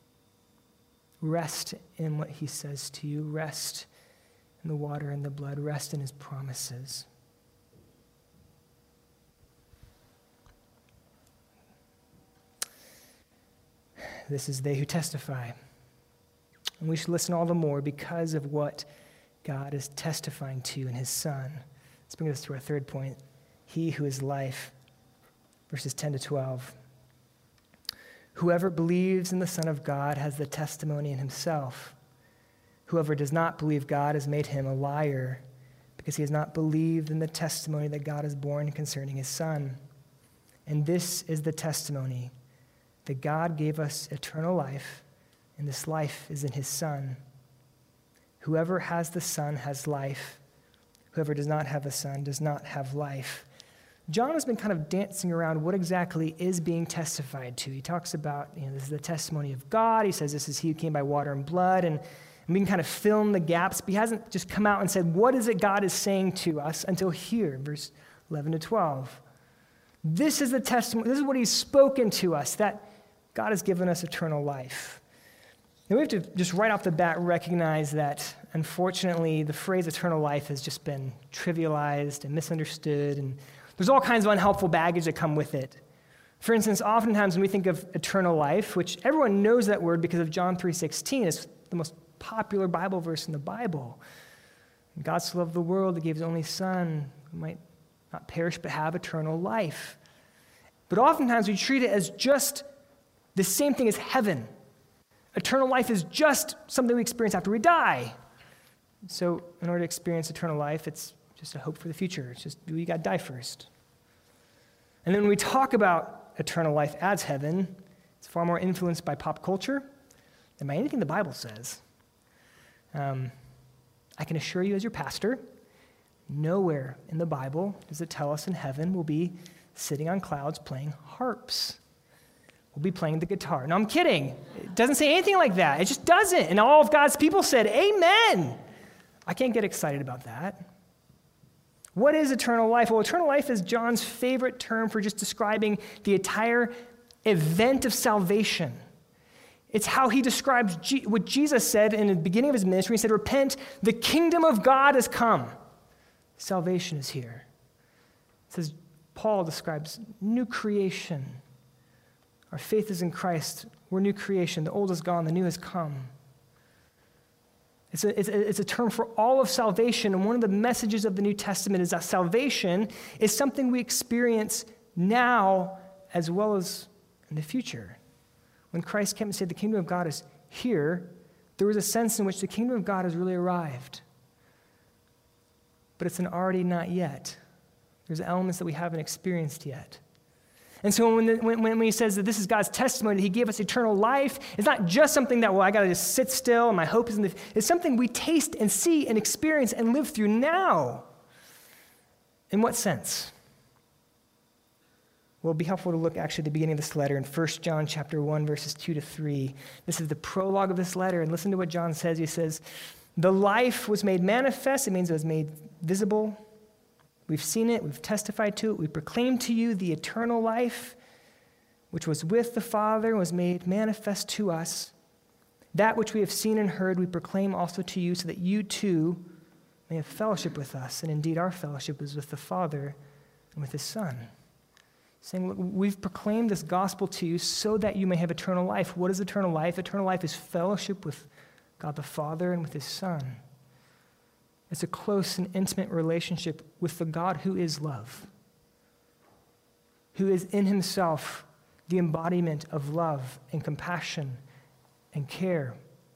Rest in what he says to you. Rest in the water and the blood. Rest in his promises. This is they who testify. And we should listen all the more because of what God is testifying to in his Son. Let's bring us to our third point. He who is life. Verses 10 to 12. Whoever believes in the Son of God has the testimony in himself. Whoever does not believe God has made him a liar, because he has not believed in the testimony that God has borne concerning his Son. And this is the testimony, that God gave us eternal life, and this life is in his Son. Whoever has the Son has life. Whoever does not have the Son does not have life. John has been kind of dancing around what exactly is being testified to. He talks about, this is the testimony of God. He says this is he who came by water and blood, and we can kind of fill in the gaps, but he hasn't just come out and said, what is it God is saying to us until here, verse 11 to 12. This is the testimony, this is what he's spoken to us, that God has given us eternal life. Now we have to just right off the bat recognize that, unfortunately, the phrase eternal life has just been trivialized and misunderstood, and there's all kinds of unhelpful baggage that come with it. For instance, oftentimes when we think of eternal life, which everyone knows that word because of John 3:16, it's the most popular Bible verse in the Bible. God so loved the world, he gave his only Son, who might not perish but have eternal life. But oftentimes we treat it as just the same thing as heaven. Eternal life is just something we experience after we die. So in order to experience eternal life, it's just a hope for the future. It's just, we got to die first. And then when we talk about eternal life as heaven, it's far more influenced by pop culture than by anything the Bible says. I can assure you as your pastor, nowhere in the Bible does it tell us in heaven we'll be sitting on clouds playing harps. We'll be playing the guitar. No, I'm kidding. It doesn't say anything like that. It just doesn't. And all of God's people said, amen. I can't get excited about that. What is eternal life? Well, eternal life is John's favorite term for just describing the entire event of salvation. It's how he describes what Jesus said in the beginning of his ministry. He said, repent, the kingdom of God has come. Salvation is here. It says, Paul describes new creation. Our faith is in Christ. We're new creation. The old is gone, the new has come. It's a term for all of salvation, and one of the messages of the New Testament is that salvation is something we experience now as well as in the future. When Christ came and said the kingdom of God is here, there was a sense in which the kingdom of God has really arrived. But it's an already not yet. There's elements that we haven't experienced yet. And so when he says that this is God's testimony, that he gave us eternal life, it's not just something that, well, I got to just sit still and my hope is in the... It's something we taste and see and experience and live through now. In what sense? Well, it'd be helpful to look actually at the beginning of this letter in 1 John chapter 1, verses 2 to 3. This is the prologue of this letter, and listen to what John says. He says, the life was made manifest. It means it was made visible. We've seen it, we've testified to it, we proclaim to you the eternal life, which was with the Father and was made manifest to us. That which we have seen and heard, we proclaim also to you, so that you too may have fellowship with us. And indeed, our fellowship is with the Father and with his Son. Saying, look, we've proclaimed this gospel to you so that you may have eternal life. What is eternal life? Eternal life is fellowship with God the Father and with his Son. It's a close and intimate relationship with the God who is love, who is in himself the embodiment of love and compassion and care.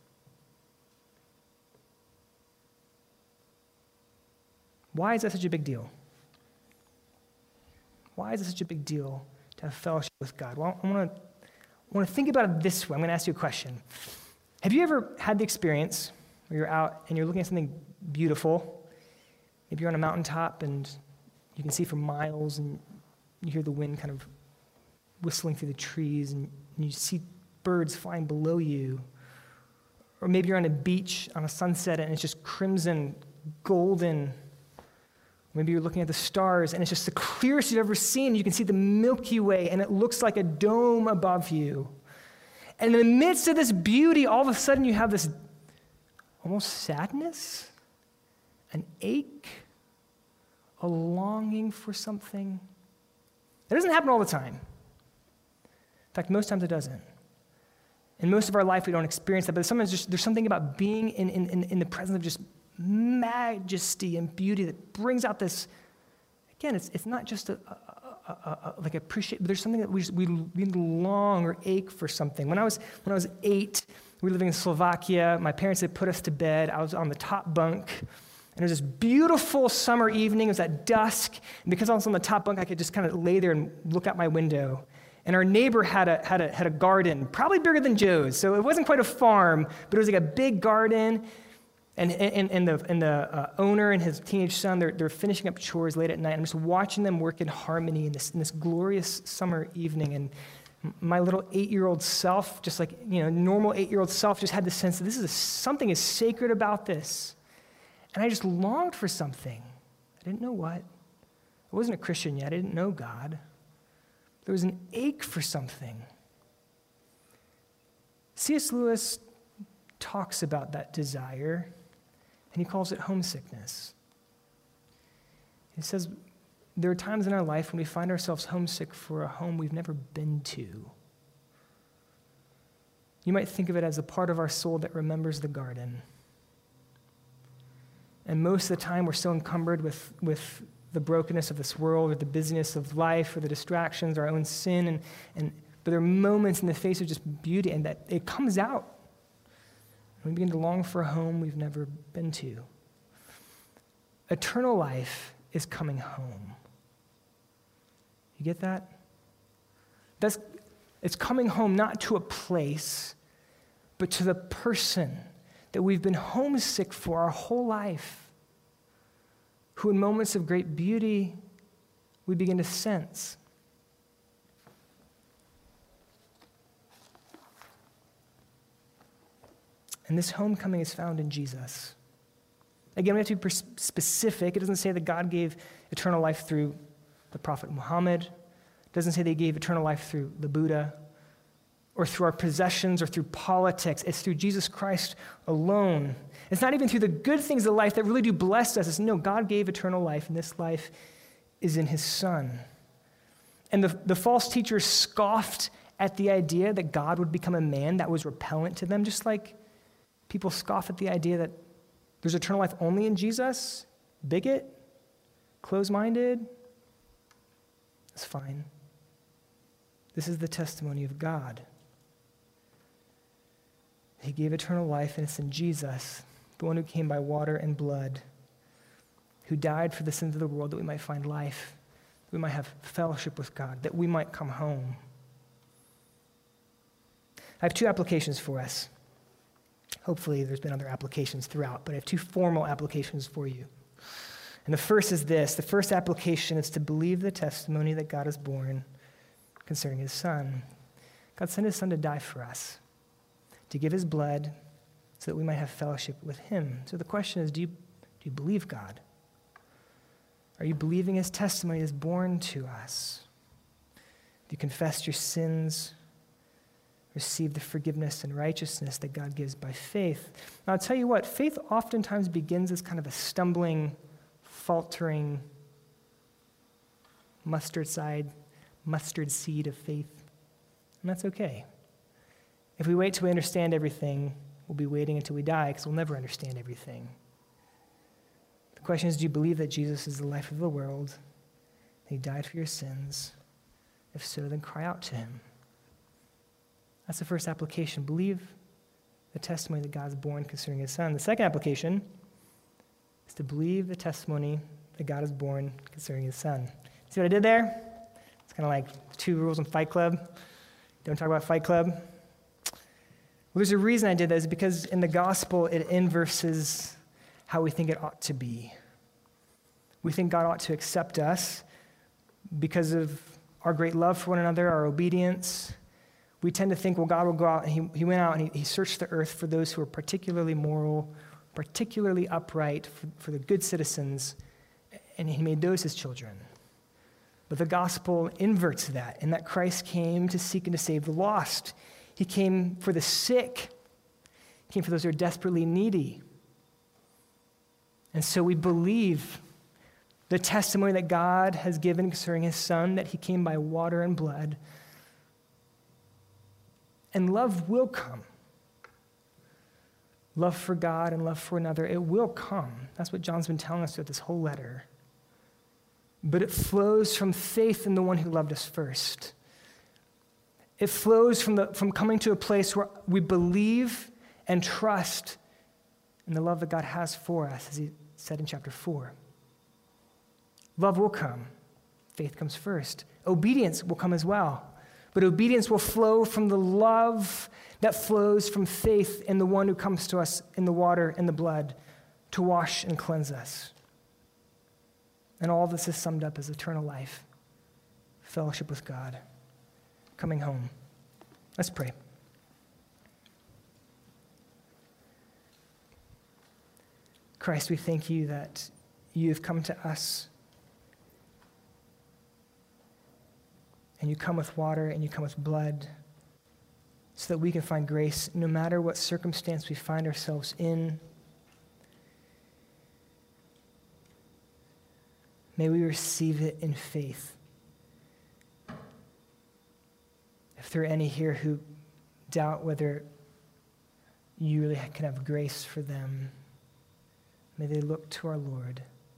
Why is that such a big deal? Why is it such a big deal to have fellowship with God? Well, I want to think about it this way. I'm going to ask you a question. Have you ever had the experience where you're out and you're looking at something beautiful? Maybe you're on a mountaintop and you can see for miles and you hear the wind kind of whistling through the trees and you see birds flying below you. Or maybe you're on a beach on a sunset and it's just crimson, golden. Maybe you're looking at the stars and it's just the clearest you've ever seen. You can see the Milky Way and it looks like a dome above you. And in the midst of this beauty, all of a sudden you have this almost sadness, an ache, a longing for something. That doesn't happen all the time. In fact, most times it doesn't. In most of our life, we don't experience that, but sometimes there's something about being in the presence of just majesty and beauty that brings out this, again, it's not just like appreciate, but there's something that we long or ache for something. When I was 8, we were living in Slovakia. My parents had put us to bed. I was on the top bunk, and it was this beautiful summer evening. It was at dusk, and because I was on the top bunk, I could just kind of lay there and look out my window. And our neighbor had a garden, probably bigger than Joe's. So it wasn't quite a farm, but it was like a big garden. And the owner and his teenage son, they're finishing up chores late at night. I'm just watching them work in harmony in this glorious summer evening. And my little 8-year-old self, just like, normal 8-year-old self, just had the sense that something is sacred about this. And I just longed for something. I didn't know what. I wasn't a Christian yet. I didn't know God. There was an ache for something. C.S. Lewis talks about that desire, and he calls it homesickness. He says there are times in our life when we find ourselves homesick for a home we've never been to. You might think of it as a part of our soul that remembers the garden. And most of the time, we're so encumbered with the brokenness of this world or the busyness of life or the distractions, our own sin. But there are moments in the face of just beauty, and that it comes out. And we begin to long for a home we've never been to. Eternal life is coming home. You get that? It's coming home not to a place, but to the person that we've been homesick for our whole life, who in moments of great beauty we begin to sense. And this homecoming is found in Jesus. Again, we have to be specific. It doesn't say that God gave eternal life through the prophet Muhammad. It doesn't say they gave eternal life through the Buddha or through our possessions or through politics. It's through Jesus Christ alone. It's not even through the good things of life that really do bless us. It's no, God gave eternal life, and this life is in his Son. And the false teachers scoffed at the idea that God would become a man. That was repellent to them, just like people scoff at the idea that there's eternal life only in Jesus. Bigot, close-minded, that's fine. This is the testimony of God. He gave eternal life, and it's in Jesus, the one who came by water and blood, who died for the sins of the world that we might find life, that we might have fellowship with God, that we might come home. I have two applications for us. Hopefully there's been other applications throughout, but I have two formal applications for you. And the first is this. The first application is to believe the testimony that God has borne concerning his Son. God sent his Son to die for us, to give his blood so that we might have fellowship with him. So the question is, do you believe God? Are you believing his testimony is borne to us? Do you confess your sins, receive the forgiveness and righteousness that God gives by faith? Now, I'll tell you what, faith oftentimes begins as kind of a stumbling, faltering mustard seed of faith. And that's okay. If we wait till we understand everything, we'll be waiting until we die because we'll never understand everything. The question is, do you believe that Jesus is the life of the world, that he died for your sins? If so, then cry out to him. That's the first application. Believe the testimony that God's borne concerning his Son. The second application is to believe the testimony that God has borne concerning his Son. See what I did there? It's kind of like 2 rules in Fight Club. Don't talk about Fight Club. Well, there's a reason I did that, is because in the gospel, it inverses how we think it ought to be. We think God ought to accept us because of our great love for one another, our obedience. We tend to think, well, God will go out, and he went out and he searched the earth for those who were particularly moral, particularly upright, for the good citizens, and he made those his children. But the gospel inverts that, in that Christ came to seek and to save the lost. He came for the sick. He came for those who are desperately needy. And so we believe the testimony that God has given concerning his Son, that he came by water and blood. And love will come. Love for God and love for another, it will come. That's what John's been telling us throughout this whole letter. But it flows from faith in the one who loved us first. It flows from coming to a place where we believe and trust in the love that God has for us, as he said in chapter 4. Love will come. Faith comes first. Obedience will come as well. But obedience will flow from the love that flows from faith in the one who comes to us in the water and the blood to wash and cleanse us. And all this is summed up as eternal life, fellowship with God, coming home. Let's pray. Christ, we thank you that you have come to us, and you come with water and you come with blood, so that we can find grace no matter what circumstance we find ourselves in. May we receive it in faith. If there are any here who doubt whether you really can have grace for them, May they look to our Lord.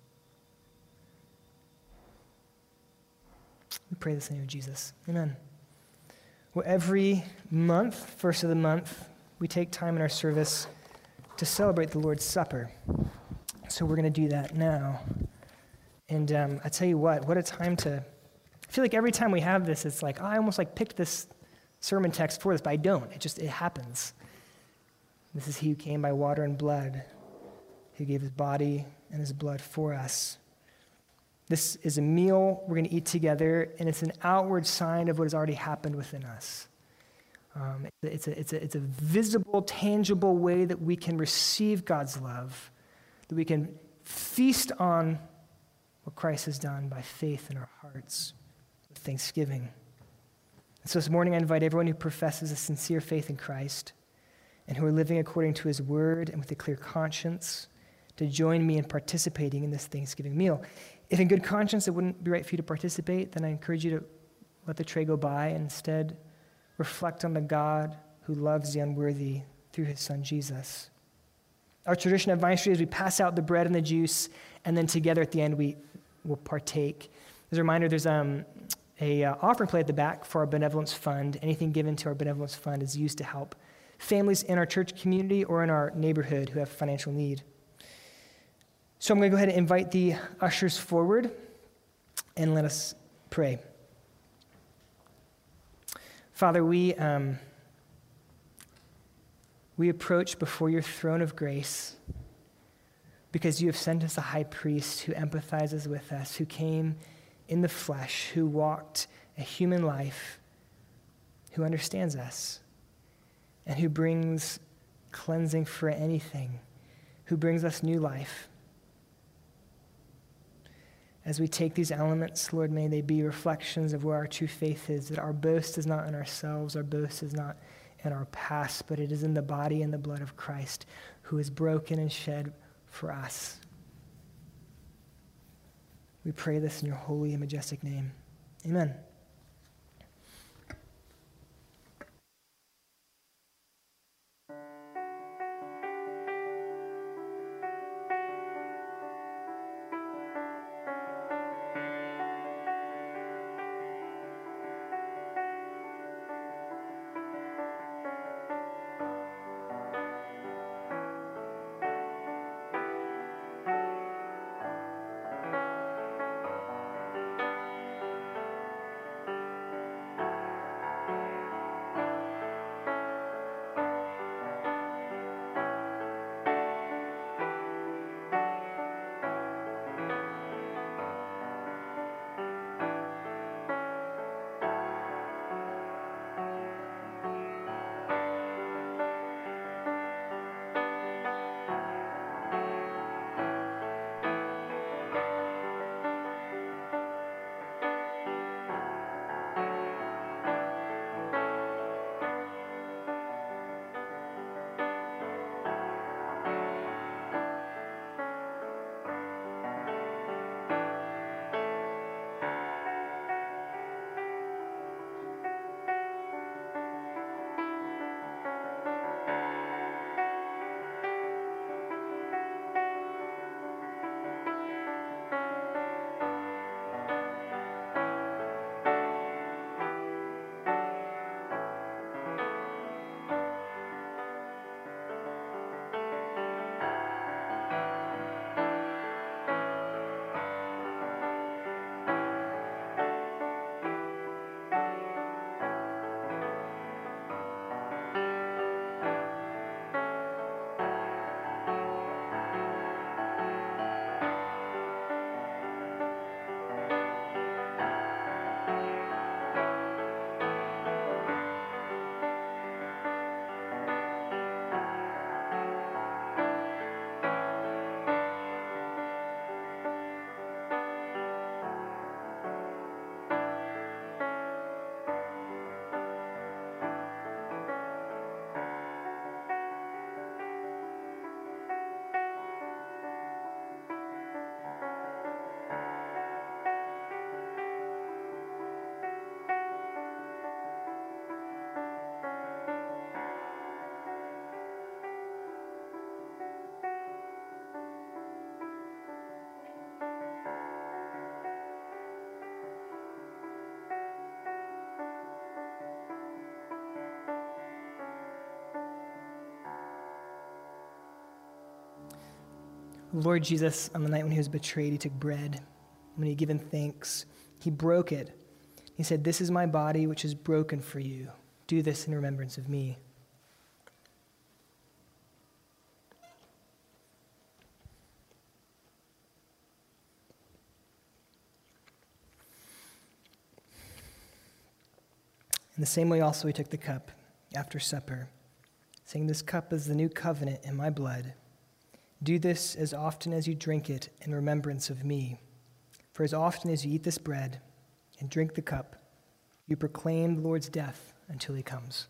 We pray this in the name of Jesus. Amen. Well, every month, first of the month, we take time in our service to celebrate the Lord's Supper. So we're going to do that now. And I tell you what a time to, I feel like every time we have this, it's like, I almost like picked this sermon text for this, but I don't. It happens. This is he who came by water and blood, who gave his body and his blood for us. This is a meal we're going to eat together, and it's an outward sign of what has already happened within us. It's a visible, tangible way that we can receive God's love, that we can feast on what Christ has done by faith in our hearts with thanksgiving. And so this morning I invite everyone who professes a sincere faith in Christ and who are living according to his word and with a clear conscience to join me in participating in this Thanksgiving meal. If in good conscience it wouldn't be right for you to participate, then I encourage you to let the tray go by and instead reflect on the God who loves the unworthy through his son Jesus. Our tradition at Vine Street is we pass out the bread and the juice, and then together at the end we will partake. As a reminder, there's a offering plate at the back for our benevolence fund. Anything given to our benevolence fund is used to help families in our church community or in our neighborhood who have financial need. So I'm going to go ahead and invite the ushers forward and let us pray. Father, we approach before your throne of grace because you have sent us a high priest who empathizes with us, who came in the flesh, who walked a human life, who understands us, and who brings cleansing for anything, who brings us new life. As we take these elements, Lord, may they be reflections of where our true faith is, that our boast is not in ourselves, our boast is not in our past, but it is in the body and the blood of Christ, who is broken and shed for us. We pray this in your holy and majestic name. Amen. Lord Jesus, on the night when he was betrayed, he took bread. When he had given thanks, he broke it. He said, "This is my body, which is broken for you. Do this in remembrance of me." In the same way also he took the cup after supper, saying, "This cup is the new covenant in my blood. Do this as often as you drink it in remembrance of me. For as often as you eat this bread and drink the cup, you proclaim the Lord's death until he comes."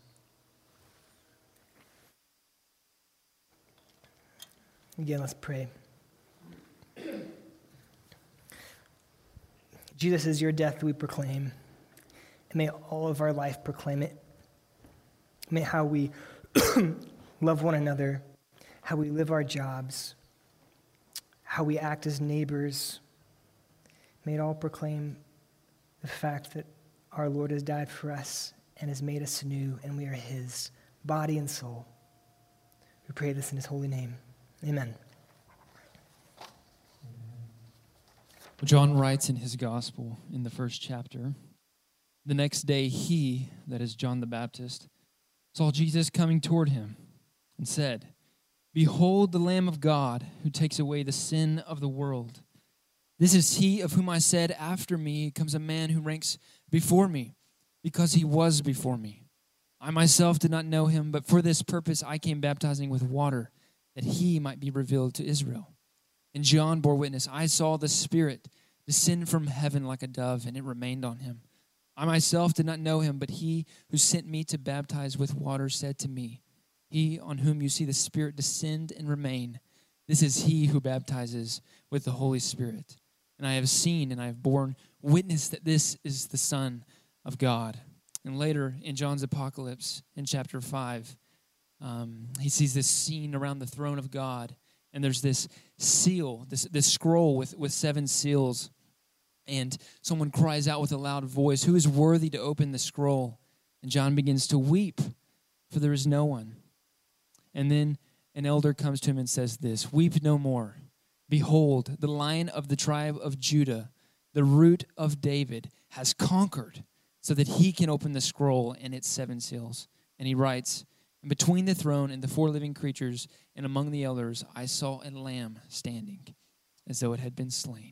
Again, let's pray. Jesus, is your death we proclaim. And may all of our life proclaim it. May how we love one another, how we live our jobs, how we act as neighbors, may it all proclaim the fact that our Lord has died for us and has made us new, and we are his, body and soul. We pray this in his holy name. Amen. John writes in his gospel in the first chapter, "The next day he," that is John the Baptist, "saw Jesus coming toward him and said, 'Behold the Lamb of God who takes away the sin of the world. This is he of whom I said, after me comes a man who ranks before me, because he was before me. I myself did not know him, but for this purpose I came baptizing with water, that he might be revealed to Israel.' And John bore witness, 'I saw the Spirit descend from heaven like a dove, and it remained on him. I myself did not know him, but he who sent me to baptize with water said to me, He on whom you see the Spirit descend and remain, this is he who baptizes with the Holy Spirit. And I have seen and I have borne witness that this is the Son of God.'" And later in John's Apocalypse, in chapter 5, he sees this scene around the throne of God, and there's this seal, this scroll with 7 seals. And someone cries out with a loud voice, "Who is worthy to open the scroll?" And John begins to weep, for there is no one. And then an elder comes to him and says this, "Weep no more. Behold, the Lion of the tribe of Judah, the Root of David, has conquered, so that he can open the scroll and its 7 seals." And he writes, "And between the throne and the 4 living creatures and among the elders, I saw a lamb standing, as though it had been slain."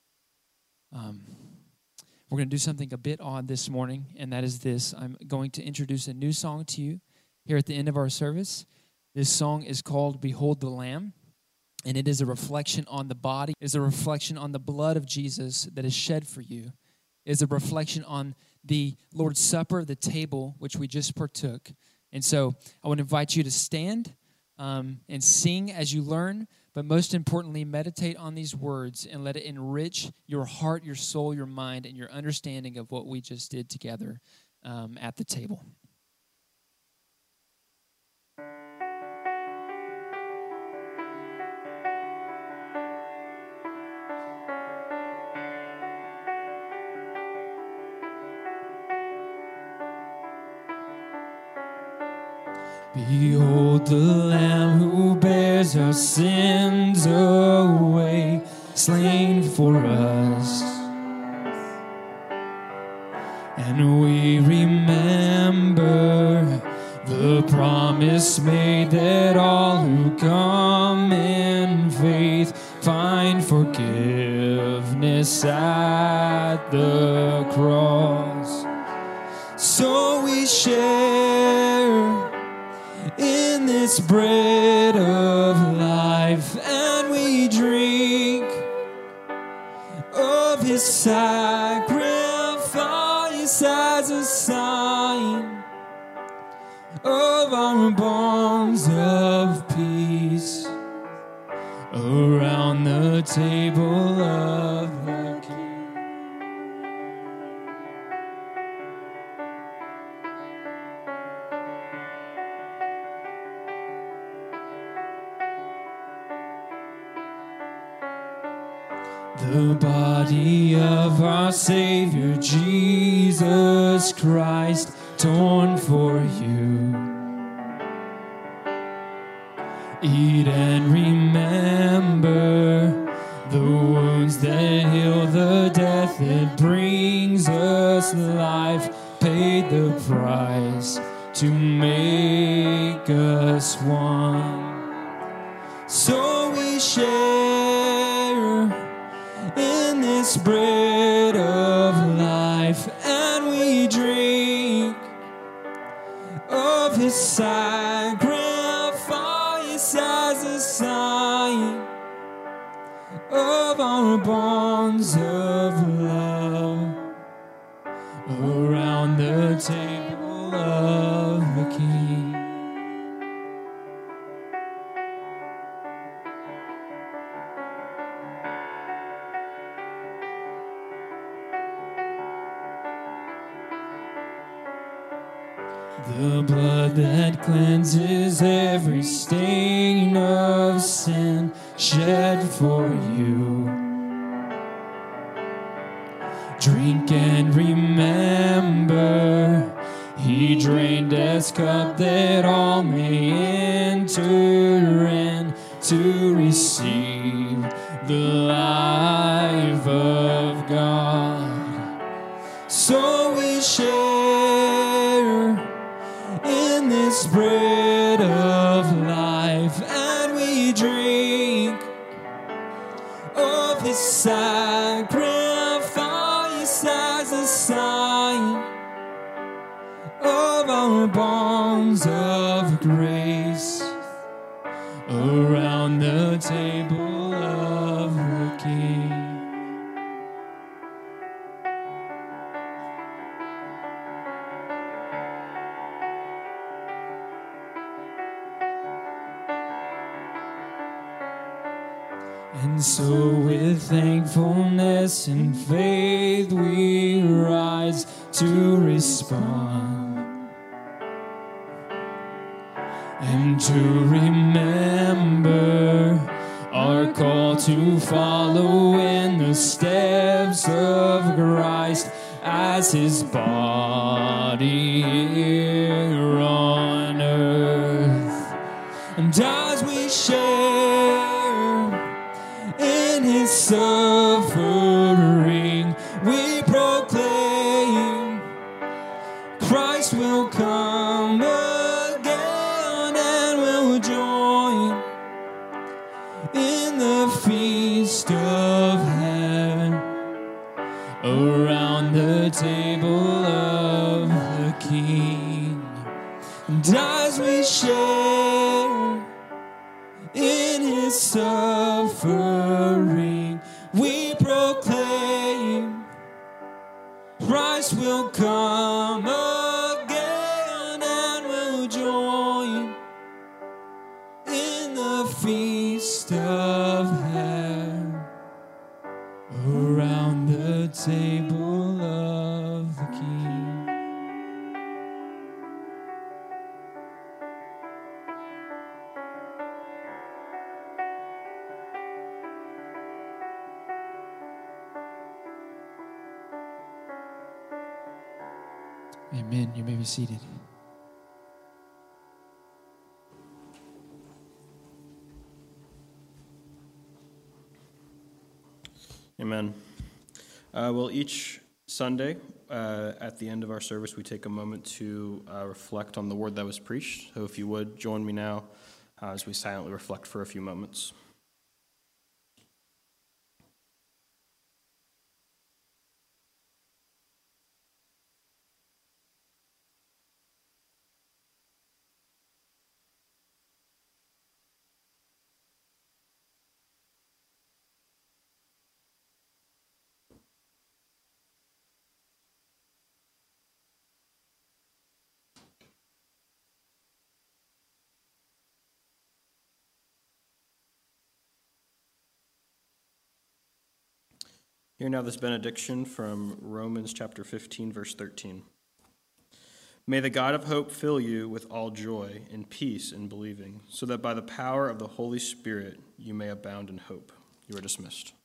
We're going to do something a bit odd this morning, and that is this. I'm going to introduce a new song to you here at the end of our service. This song is called "Behold the Lamb," and it is a reflection on the body, it is a reflection on the blood of Jesus that is shed for you. It is a reflection on the Lord's Supper, the table, which we just partook. And so I would invite you to stand and sing as you learn, but most importantly, meditate on these words and let it enrich your heart, your soul, your mind, and your understanding of what we just did together at the table. Behold the Lamb who bears our sins away, slain for us. And we remember the promise made that all who come in faith find forgiveness at the cross. So we share in this bread of life, and we drink of his sacrifice as a sign of our bonds of peace around the table of the King. The body of our Savior, Jesus Christ, torn for you. Eat and remember that brings us life, paid the price to make us one. So we share in this bread of life, and we drink of his sacrifice as a sign of our bonds of love around the table of the King. The blood that cleanses every stain of sin shed for you. Drink and remember, he drained death's cup that all may enter in to receive the life of God. So we share in this bread of life, and we drink of his sacrifice as a sign of our bonds of grace around the table of the King. And so with thankfulness and faith we rise to respond and to remember our call to follow in the steps of Christ as his body here on earth. And as we share in his suffering, we proclaim Christ will come again, and will join in the feast of heaven around the table of the King. And as we share in his suffering, we proclaim Christ will come again, and will join in the feast of heaven around the table of the King. Amen. You may be seated. Amen. Well, each Sunday at the end of our service, we take a moment to reflect on the word that was preached. So if you would, join me now as we silently reflect for a few moments. Hear now this benediction from Romans chapter 15, verse 13. May the God of hope fill you with all joy and peace in believing, so that by the power of the Holy Spirit you may abound in hope. You are dismissed.